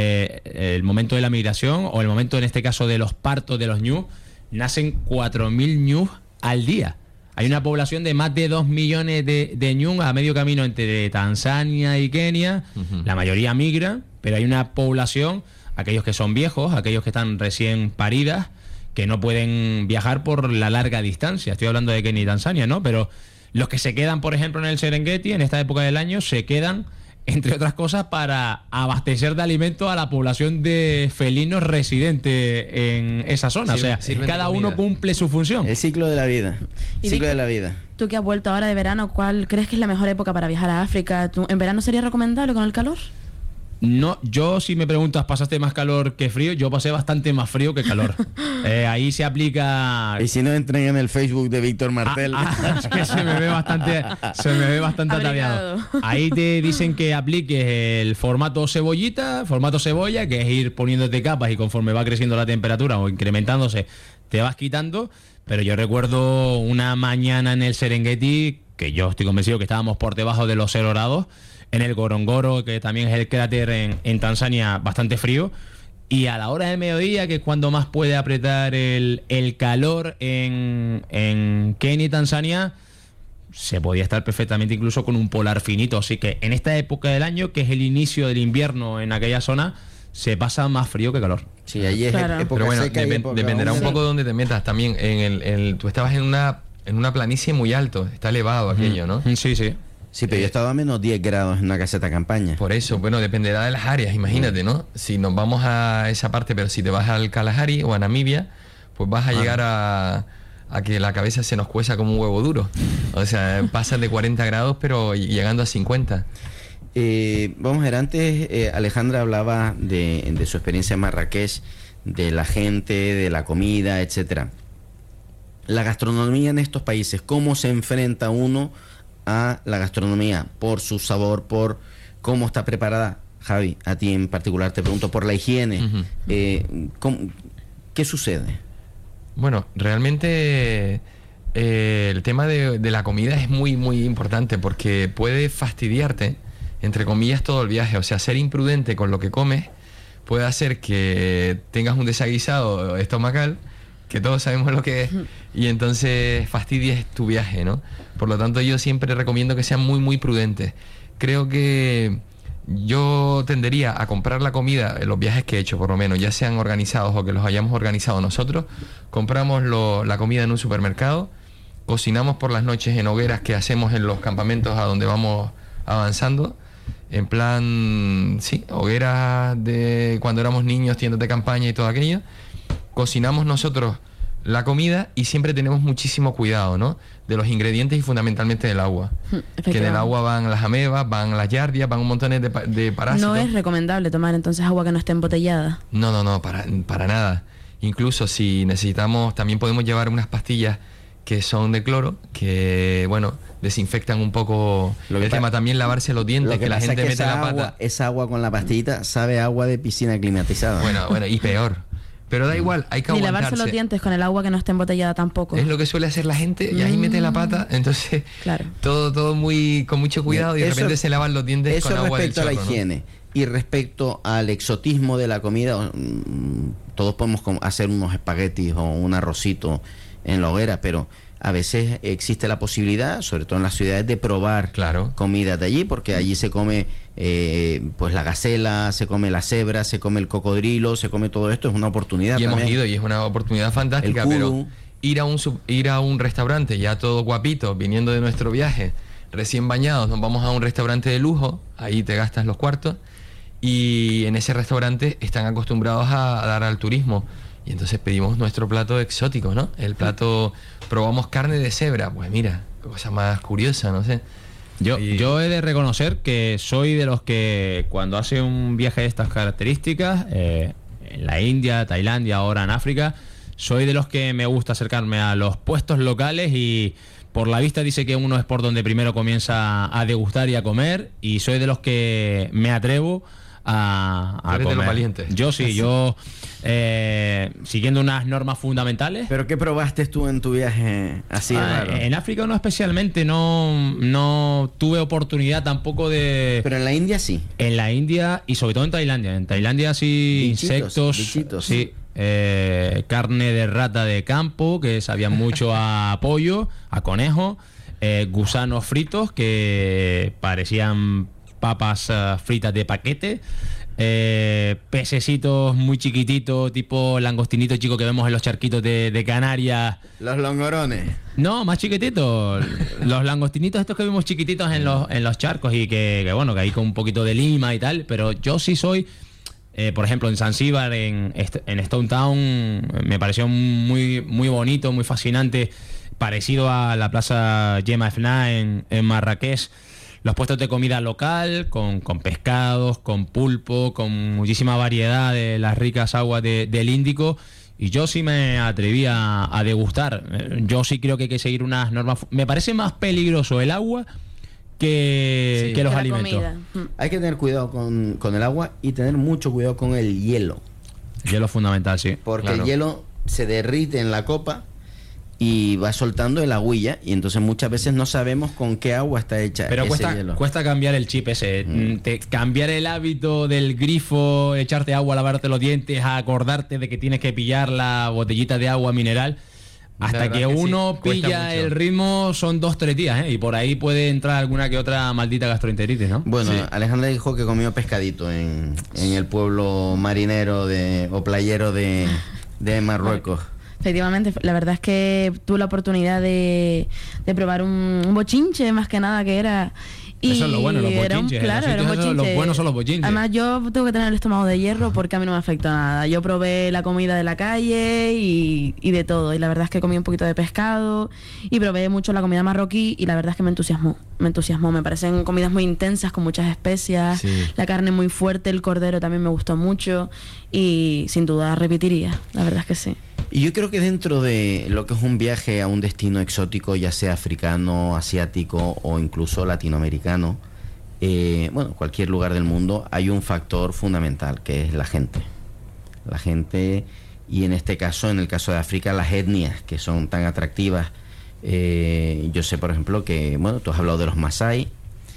el momento de la migración, o el momento, en este caso, de los partos de los ñus, nacen 4.000 ñus al día. Hay una población de más de 2 millones de ñus a medio camino entre Tanzania y Kenia. La mayoría migra, pero hay una población, aquellos que son viejos, aquellos que están recién paridas, que no pueden viajar por la larga distancia. Estoy hablando de Kenia y Tanzania, ¿no? Pero los que se quedan, por ejemplo, en el Serengeti, en esta época del año, se quedan, entre otras cosas, para abastecer de alimentos a la población de felinos residente en esa zona. O sea, cada uno cumple su función. El ciclo de la vida. Ciclo de la vida. Tú que has vuelto ahora de verano, ¿cuál crees que es la mejor época para viajar a África? ¿En verano sería recomendable con el calor? No, yo, si me preguntas, ¿pasaste más calor que frío? Yo pasé bastante más frío que calor. Ahí se aplica... Y si no, entren en el Facebook de Víctor Martel. Es que se me ve bastante ataviado. Ahí te dicen que apliques el formato cebollita, formato cebolla, que es ir poniéndote capas y conforme va creciendo la temperatura o incrementándose, te vas quitando. Pero yo recuerdo una mañana en el Serengeti, que yo estoy convencido que estábamos por debajo de los 0 grados, en el Gorongoro, que también es el cráter en Tanzania, bastante frío, y a la hora del mediodía, que es cuando más puede apretar el calor en Kenia y Tanzania, se podía estar perfectamente incluso con un polar finito. Así que en esta época del año, que es el inicio del invierno en aquella zona, se pasa más frío que calor. Sí, allí es época pero bueno, seca y época dependerá un poco de dónde te metas también. Tú estabas en una planicie muy alto, está elevado aquello, ¿no? Sí, sí. Sí, pero yo he estado a menos 10 grados en una caseta campaña. Por eso, bueno, dependerá de las áreas, imagínate, ¿no? Si nos vamos a esa parte, pero si te vas al Kalahari o a Namibia, pues vas a llegar a que la cabeza se nos cueza como un huevo duro. O sea, pasas de 40 grados, pero llegando a 50. Vamos a ver, antes Alejandra hablaba de su experiencia en Marrakech, de la gente, de la comida, etcétera. La gastronomía en estos países, ¿cómo se enfrenta uno a la gastronomía? Por su sabor, por cómo está preparada. Javi, a ti en particular te pregunto por la higiene. ¿Qué sucede? Bueno, realmente el tema de la comida es muy, muy importante, porque puede fastidiarte, entre comillas, todo el viaje. O sea, ser imprudente con lo que comes puede hacer que tengas un desaguisado estomacal, que todos sabemos lo que es, y entonces fastidies tu viaje, ¿no? Por lo tanto, yo siempre recomiendo que sean muy, muy prudentes. Creo que yo tendería a comprar la comida en los viajes que he hecho, por lo menos, ya sean organizados o que los hayamos organizado nosotros. Compramos la comida en un supermercado, cocinamos por las noches en hogueras que hacemos en los campamentos a donde vamos avanzando, en plan, sí, hogueras de cuando éramos niños, tiendas de campaña y todo aquello. Cocinamos nosotros la comida y siempre tenemos muchísimo cuidado, ¿no?, de los ingredientes y fundamentalmente del agua. Que en el agua van las amebas, van las yardias, van un montón de parásitos. No es recomendable tomar entonces agua que no esté embotellada. No, para nada. Incluso si necesitamos, también podemos llevar unas pastillas que son de cloro, que, bueno, desinfectan un poco el tema. También lavarse los dientes, que la gente mete la pata. Esa agua con la pastillita sabe a agua de piscina climatizada. Bueno, y peor. Pero da igual, hay que aguantarse. Ni lavarse los dientes con el agua que no esté embotellada tampoco. Es lo que suele hacer la gente, y ahí mete la pata, entonces claro. todo muy con mucho cuidado, y de repente se lavan los dientes con agua del chorro. Eso respecto a la higiene, ¿no? Y respecto al exotismo de la comida, todos podemos hacer unos espaguetis o un arrocito en la hoguera, pero a veces existe la posibilidad, sobre todo en las ciudades, de probar comida de allí, porque allí se come pues la gacela, se come la cebra, se come el cocodrilo, se come todo esto. Es una oportunidad. Y también. Hemos ido y es una oportunidad fantástica, pero ir a un restaurante ya todo guapito, viniendo de nuestro viaje, recién bañados, nos vamos a un restaurante de lujo, ahí te gastas los cuartos, y en ese restaurante están acostumbrados a dar al turismo, y entonces pedimos nuestro plato exótico, ¿no? El plato, probamos carne de cebra, pues mira, cosa más curiosa, no sé. Yo he de reconocer que soy de los que cuando hace un viaje de estas características, en la India, Tailandia, ahora en África, soy de los que me gusta acercarme a los puestos locales, y por la vista dice que uno es por donde primero comienza a degustar y a comer, y soy de los que me atrevo a ¿Eres comer. de los valientes? Yo sí, siguiendo unas normas fundamentales. ¿Pero qué probaste tú en tu viaje así raro? En África no especialmente, no tuve oportunidad tampoco de... Pero en la India sí. En la India y sobre todo en Tailandia. En Tailandia sí, bichitos. Sí. Carne de rata de campo, que sabían mucho a pollo, a conejo, gusanos fritos que parecían papas fritas de paquete, pececitos muy chiquititos, tipo langostinitos chicos que vemos en los charquitos de Canarias. Los longorones. No, más chiquititos. Los langostinitos estos que vemos chiquititos en los charcos, y que bueno, que ahí con un poquito de lima y tal. Pero yo sí soy, por ejemplo, en Zanzíbar, en Stone Town, me pareció muy, muy bonito, muy fascinante, parecido a la Plaza Yema Fna en Marrakech. Los puestos de comida local, con pescados, con pulpo, con muchísima variedad de las ricas aguas del Índico, y yo sí me atreví a degustar. Yo sí creo que hay que seguir unas normas. Me parece más peligroso el agua que los alimentos. Hay que tener cuidado con el agua, y tener mucho cuidado con el hielo. El hielo es fundamental, sí. Porque el hielo se derrite en la copa y va soltando el agüilla, y entonces muchas veces no sabemos con qué agua está hecha. Pero ese hielo. cuesta cambiar el chip ese, cambiar el hábito del grifo, echarte agua, lavarte los dientes, a acordarte de que tienes que pillar la botellita de agua mineral. Hasta que uno pilla el ritmo son 2-3 días, y por ahí puede entrar alguna que otra maldita gastroenteritis, ¿no? Bueno, sí. Alejandra dijo que comió pescadito en el pueblo marinero o playero de Marruecos. Efectivamente, la verdad es que tuve la oportunidad de probar un bochinche, más que nada, que era, Y eso es lo bueno, los era bochinches. claro, era un bochinche. Los buenos son los bochinches. Además, yo tengo que tener el estómago de hierro porque a mí no me afectó nada. Yo probé la comida de la calle y de todo. Y la verdad es que comí un poquito de pescado y probé mucho la comida marroquí y la verdad es que me entusiasmó. Me parecen comidas muy intensas con muchas especias, Sí. la carne muy fuerte, el cordero también me gustó mucho y sin duda repetiría. La verdad es que sí. Y yo creo que dentro de lo que es un viaje a un destino exótico, ya sea africano, asiático o incluso latinoamericano, bueno, cualquier lugar del mundo, hay un factor fundamental que es la gente. La gente, y en este caso, en el caso de África, las etnias que son tan atractivas. Yo sé, por ejemplo, que, bueno, tú has hablado de los Masái.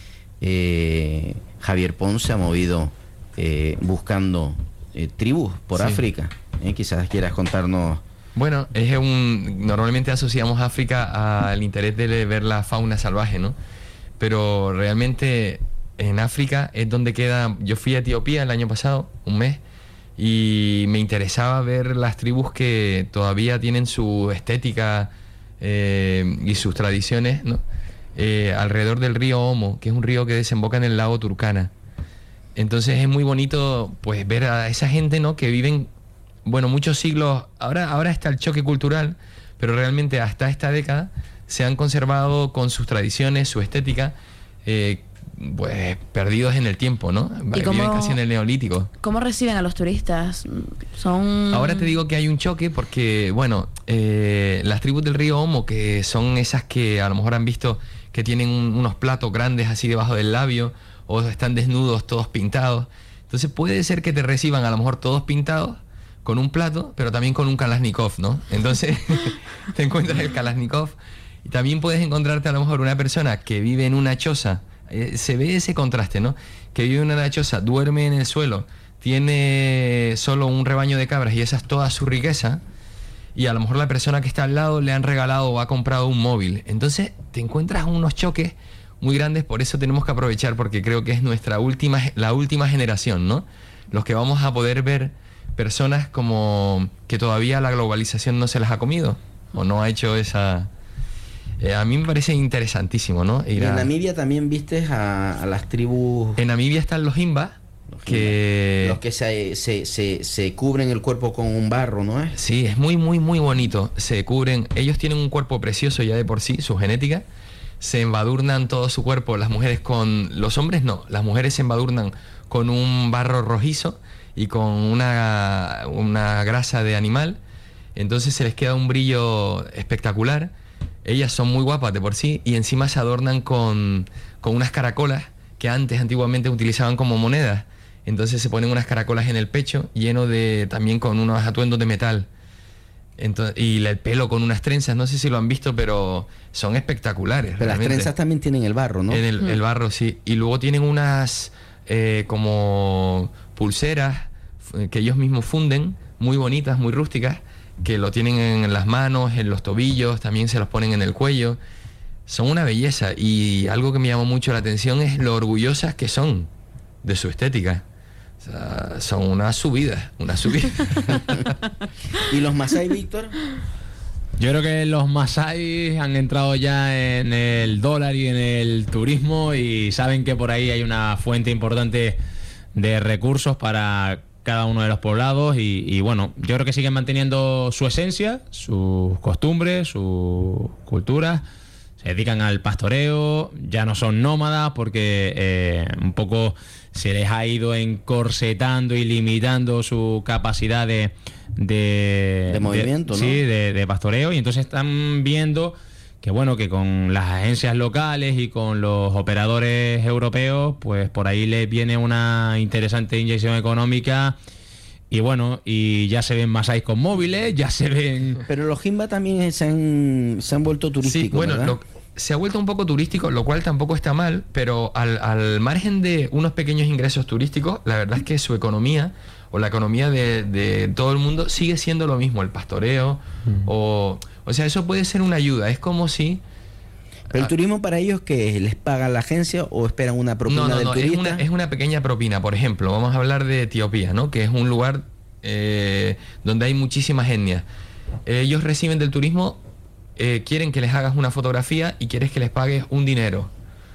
Javier Pons se ha movido buscando tribus por Sí. África. Quizás quieras contarnos. Bueno, normalmente asociamos África al interés de ver la fauna salvaje, ¿no? Pero realmente en África es donde queda. Yo fui a Etiopía el año pasado, un mes, y me interesaba ver las tribus que todavía tienen su estética y sus tradiciones, ¿no? Alrededor del río Omo, que es un río que desemboca en el lago Turkana. Entonces es muy bonito pues ver a esa gente, ¿no? Que viven, bueno, muchos siglos. Ahora está el choque cultural, pero realmente hasta esta década se han conservado con sus tradiciones, su estética, pues perdidos en el tiempo, ¿no? Viven casi en el neolítico. ¿Cómo reciben a los turistas? Son... Ahora te digo que hay un choque porque, bueno, las tribus del río Omo, que son esas que a lo mejor han visto que tienen unos platos grandes así debajo del labio, o están desnudos, todos pintados. Entonces puede ser que te reciban a lo mejor todos pintados, con un plato, pero también con un Kalashnikov, ¿no? Entonces te encuentras el Kalashnikov y también puedes encontrarte a lo mejor una persona que vive en una choza. Se ve ese contraste, ¿no? Que vive en una choza, duerme en el suelo, tiene solo un rebaño de cabras y esa es toda su riqueza, y a lo mejor la persona que está al lado le han regalado o ha comprado un móvil. Entonces te encuentras unos choques muy grandes. Por eso tenemos que aprovechar, porque creo que es la última generación, ¿no? Los que vamos a poder ver personas como que todavía la globalización no se las ha comido o no ha hecho esa... a mí me parece interesantísimo, ¿no? Y en Namibia también viste a las tribus... En Namibia están los Himba, los que se cubren el cuerpo con un barro, ¿no es? Sí, es muy, muy, muy bonito. Se cubren... Ellos tienen un cuerpo precioso ya de por sí, su genética. Se embadurnan todo su cuerpo, las mujeres con... Los hombres no, las mujeres se embadurnan con un barro rojizo y con una grasa de animal. Entonces se les queda un brillo espectacular. Ellas son muy guapas de por sí y encima se adornan con unas caracolas que antiguamente utilizaban como monedas. Entonces se ponen unas caracolas en el pecho lleno de... también con unos atuendos de metal. Y el pelo con unas trenzas, no sé si lo han visto, pero son espectaculares. Pero realmente. Las trenzas también tienen el barro, ¿no? En el barro, sí. Y luego tienen unas como pulseras que ellos mismos funden, muy bonitas, muy rústicas, que lo tienen en las manos, en los tobillos, también se los ponen en el cuello. Son una belleza, y algo que me llamó mucho la atención es lo orgullosas que son de su estética. O sea, son una subida. ¿Y los Masái, Víctor? Yo creo que los Masái han entrado ya en el dólar y en el turismo y saben que por ahí hay una fuente importante de recursos para cada uno de los poblados y bueno, yo creo que siguen manteniendo su esencia, sus costumbres, su cultura. Se dedican al pastoreo, ya no son nómadas porque un poco se les ha ido encorsetando y limitando su capacidad de movimiento, ¿no? Sí, de pastoreo, y entonces están viendo que bueno, que con las agencias locales y con los operadores europeos, pues por ahí les viene una interesante inyección económica. Y bueno, y ya se ven Masáis con móviles, ya se ven... Pero los Himba también se han vuelto turísticos, sí, bueno, ¿verdad? Se ha vuelto un poco turístico, lo cual tampoco está mal, pero al margen de unos pequeños ingresos turísticos, la verdad es que su economía, o la economía de todo el mundo, sigue siendo lo mismo, el pastoreo, o sea, eso puede ser una ayuda, es como si... ¿Pero el turismo para ellos que les paga la agencia o esperan una propina del turista? Es una pequeña propina. Por ejemplo, vamos a hablar de Etiopía, ¿no? Que es un lugar donde hay muchísimas etnias. Ellos reciben del turismo, quieren que les hagas una fotografía y quieres que les pagues un dinero.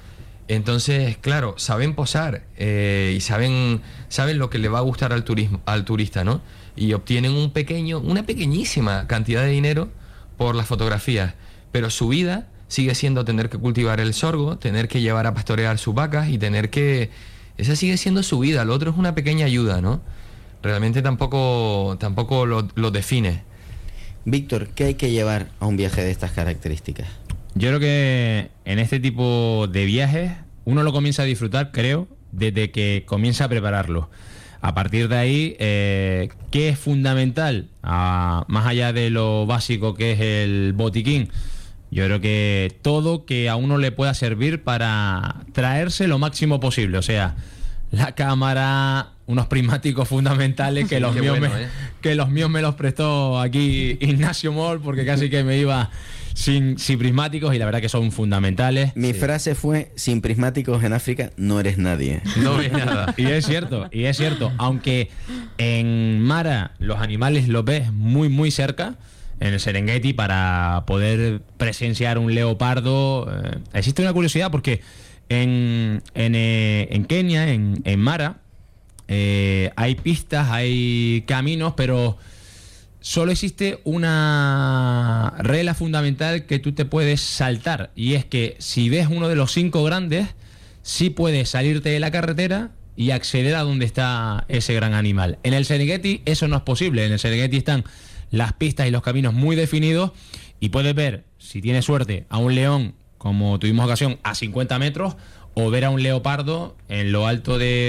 Entonces, claro, saben posar y saben lo que le va a gustar al turista, ¿no? Y obtienen una pequeñísima cantidad de dinero por las fotografías, pero su vida sigue siendo tener que cultivar el sorgo, tener que llevar a pastorear sus vacas y esa sigue siendo su vida. Lo otro es una pequeña ayuda, ¿no? Realmente tampoco lo define. Víctor, ¿qué hay que llevar a un viaje de estas características? Yo creo que en este tipo de viajes uno lo comienza a disfrutar, creo, desde que comienza a prepararlo. A partir de ahí, ¿qué es fundamental? Más allá de lo básico que es el botiquín, yo creo que todo que a uno le pueda servir para traerse lo máximo posible. O sea, la cámara, unos prismáticos fundamentales que los míos me los prestó aquí Ignacio Moll, porque casi que me iba sin prismáticos, y la verdad que son fundamentales. Mi frase fue: sin prismáticos en África no eres nadie. No ves nada. Y es cierto. Aunque en Mara los animales los ves muy muy cerca, en el Serengeti, para poder presenciar un leopardo, existe una curiosidad, porque en Kenia, en Mara, hay pistas, hay caminos, pero solo existe una regla fundamental que tú te puedes saltar, y es que si ves uno de los 5 grandes, sí puedes salirte de la carretera y acceder a donde está ese gran animal. En el Serengeti eso no es posible. En el Serengeti están las pistas y los caminos muy definidos, y puedes ver, si tienes suerte, a un león, como tuvimos ocasión, a 50 metros, o ver a un leopardo en lo alto de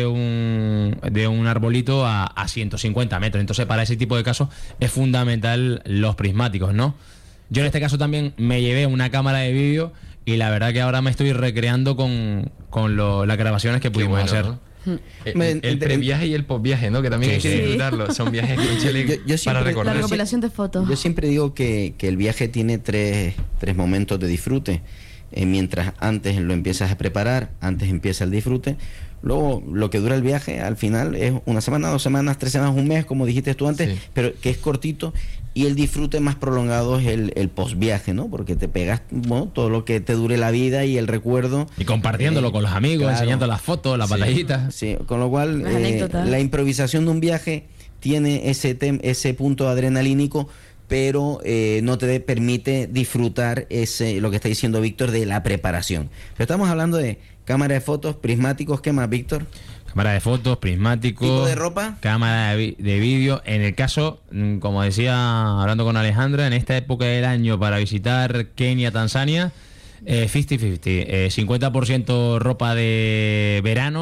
un arbolito a 150 metros. Entonces, para ese tipo de casos es fundamental los prismáticos, ¿no? Yo en este caso también me llevé una cámara de vídeo, y la verdad que ahora me estoy recreando con las grabaciones que pudimos hacer. ¿No? El previaje y el posviaje, ¿no? Que también hay que disfrutarlo. Son viajes para recordar. La recopilación de fotos. Yo siempre digo que el viaje tiene tres momentos de disfrute. Mientras antes lo empiezas a preparar, antes empieza el disfrute. Luego, lo que dura el viaje, al final es una semana, 2 semanas, 3 semanas, un mes, como dijiste tú antes, pero que es cortito. Y el disfrute más prolongado es el posviaje, ¿no? Porque te pegas, bueno, todo lo que te dure la vida y el recuerdo. Y compartiéndolo con los amigos, claro, enseñando las fotos, las batallitas. Sí, con lo cual la improvisación de un viaje tiene ese punto adrenalínico, pero no te permite disfrutar lo que está diciendo Víctor de la preparación. Pero estamos hablando de cámara de fotos, prismáticos, ¿qué más, Víctor? Cámara de fotos, prismáticos, ¿tipo de ropa? Cámara de vídeo. En el caso, como decía, hablando con Alejandra, en esta época del año para visitar Kenia, Tanzania, 50-50, 50% ropa de verano,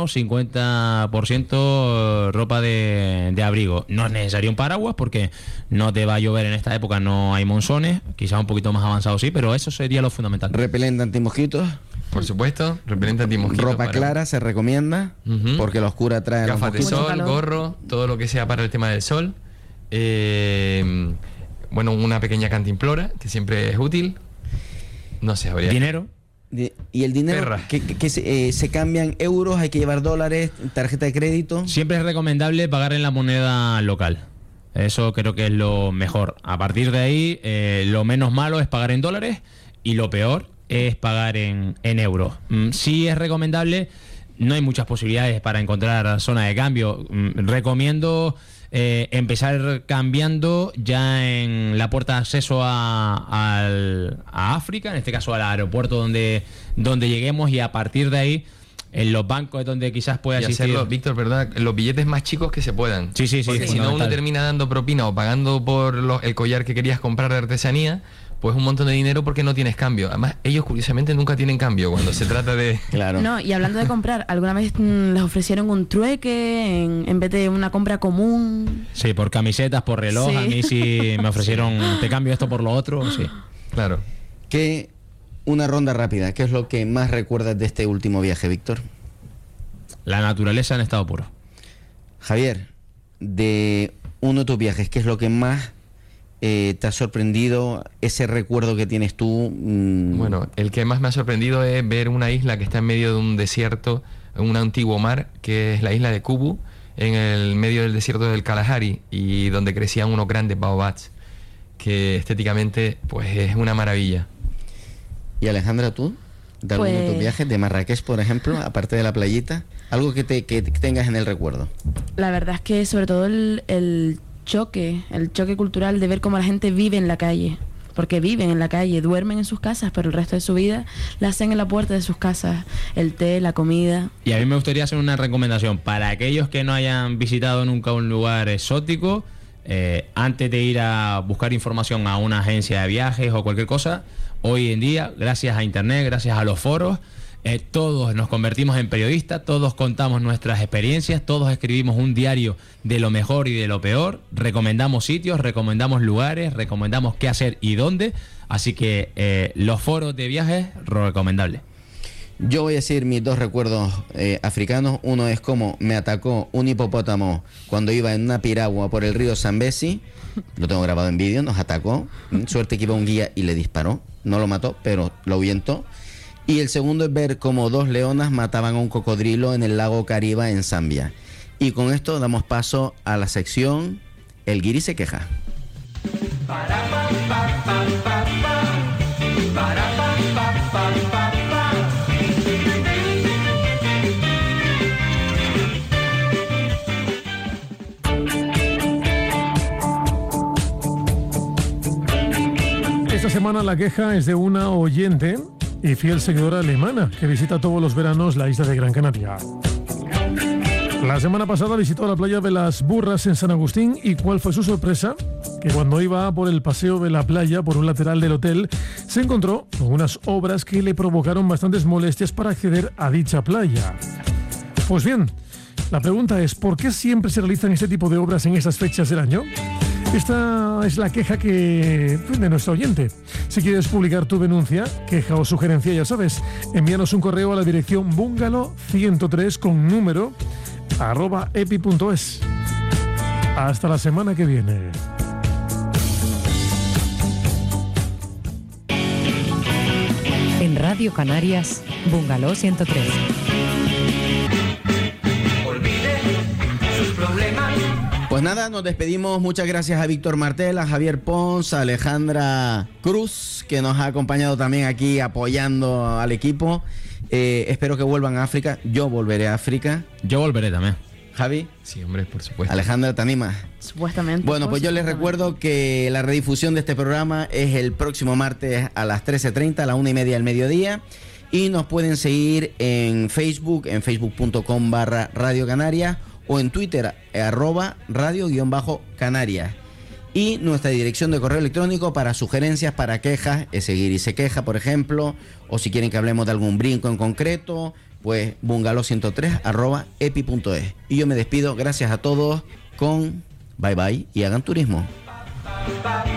50% ropa de abrigo. No es necesario un paraguas porque no te va a llover en esta época, no hay monzones, quizás un poquito más avanzado sí, pero eso sería lo fundamental. Repelente antimosquitos. Por supuesto, repelente antimosquitos. Ropa clara se recomienda, porque la oscura trae gafas de sol, gorro, todo lo que sea para el tema del sol. Bueno, una pequeña cantimplora, que siempre es útil. No sé, habría... Dinero. ¿Y el dinero que se cambian euros? ¿Hay que llevar dólares, tarjeta de crédito? Siempre es recomendable pagar en la moneda local. Eso creo que es lo mejor. A partir de ahí, lo menos malo es pagar en dólares, y lo peor es pagar en euros. Sí es recomendable, no hay muchas posibilidades para encontrar zona de cambio. Recomiendo empezar cambiando ya en la puerta de acceso a África, en este caso al aeropuerto donde lleguemos, y a partir de ahí en los bancos es donde quizás pueda existir. Hacerlo, Víctor, ¿verdad? Los billetes más chicos que se puedan. Sí. Porque si no, uno termina dando propina o pagando por el collar que querías comprar de artesanía, pues un montón de dinero porque no tienes cambio. Además, ellos curiosamente nunca tienen cambio cuando se trata de... Claro. No, y hablando de comprar, ¿alguna vez les ofrecieron un trueque en vez de una compra común? Sí, por camisetas, por reloj. Sí. A mí sí me ofrecieron, te cambio esto por lo otro, sí. Claro. Una ronda rápida. ¿Qué es lo que más recuerdas de este último viaje, Víctor? La naturaleza en estado puro. Javier, de uno de tus viajes, ¿qué es lo que más te ha sorprendido? Ese recuerdo que tienes tú. Bueno, el que más me ha sorprendido es ver una isla que está en medio de un desierto, un antiguo mar, que es la isla de Kubu, en el medio del desierto del Kalahari, y donde crecían unos grandes baobabs, que estéticamente pues es una maravilla. ¿Y Alejandra, tú? de alguno de tus viajes, de Marrakech, por ejemplo, aparte de la playita? Algo que tengas en el recuerdo. La verdad es que sobre todo el choque cultural de ver cómo la gente vive en la calle. Porque viven en la calle, duermen en sus casas, pero el resto de su vida la hacen en la puerta de sus casas. El té, la comida. Y a mí me gustaría hacer una recomendación para aquellos que no hayan visitado nunca un lugar exótico. Antes de ir a buscar información a una agencia de viajes o cualquier cosa, hoy en día, gracias a internet, gracias a los foros, todos nos convertimos en periodistas, todos contamos nuestras experiencias, todos escribimos un diario de lo mejor y de lo peor, recomendamos sitios, recomendamos lugares, recomendamos qué hacer y dónde, así que los foros de viajes, recomendable. Yo voy a decir mis dos recuerdos africanos. Uno es como me atacó un hipopótamo cuando iba en una piragua por el río Zambezi. Lo tengo grabado en vídeo, nos atacó. Suerte que iba un guía y le disparó. No lo mató, pero lo ahuyentó. Y el segundo es ver cómo 2 leonas mataban a un cocodrilo en el lago Kariba en Zambia. Y con esto damos paso a la sección El Guiri se queja. Esta semana la queja es de una oyente y fiel seguidora alemana que visita todos los veranos la isla de Gran Canaria. La semana pasada visitó la playa de las Burras en San Agustín y ¿cuál fue su sorpresa? Que cuando iba por el paseo de la playa por un lateral del hotel se encontró con unas obras que le provocaron bastantes molestias para acceder a dicha playa. Pues bien, la pregunta es ¿por qué siempre se realizan este tipo de obras en estas fechas del año? Esta es la queja de nuestro oyente. Si quieres publicar tu denuncia, queja o sugerencia, ya sabes, envíanos un correo a la dirección bungalow103 con número @epi.es. Hasta la semana que viene. En Radio Canarias, Bungalow 103. Olvide sus problemas. Pues nada, nos despedimos. Muchas gracias a Víctor Martel, a Javier Pons, a Alejandra Cruz, que nos ha acompañado también aquí apoyando al equipo. Espero que vuelvan a África. Yo volveré a África. Yo volveré también. Javi. Sí, hombre, por supuesto. Alejandra, ¿te animas? Supuestamente. Bueno, pues yo les recuerdo que la redifusión de este programa es el próximo martes a las 13:30, a la 1:30 del mediodía. Y nos pueden seguir en Facebook, en facebook.com/Radio Canarias o en Twitter, @radio_Canarias. Y nuestra dirección de correo electrónico para sugerencias, para quejas, es Seguir y se queja, por ejemplo, o si quieren que hablemos de algún brinco en concreto, pues bungalow103@epi.es. Y yo me despido, gracias a todos, con bye bye y hagan turismo.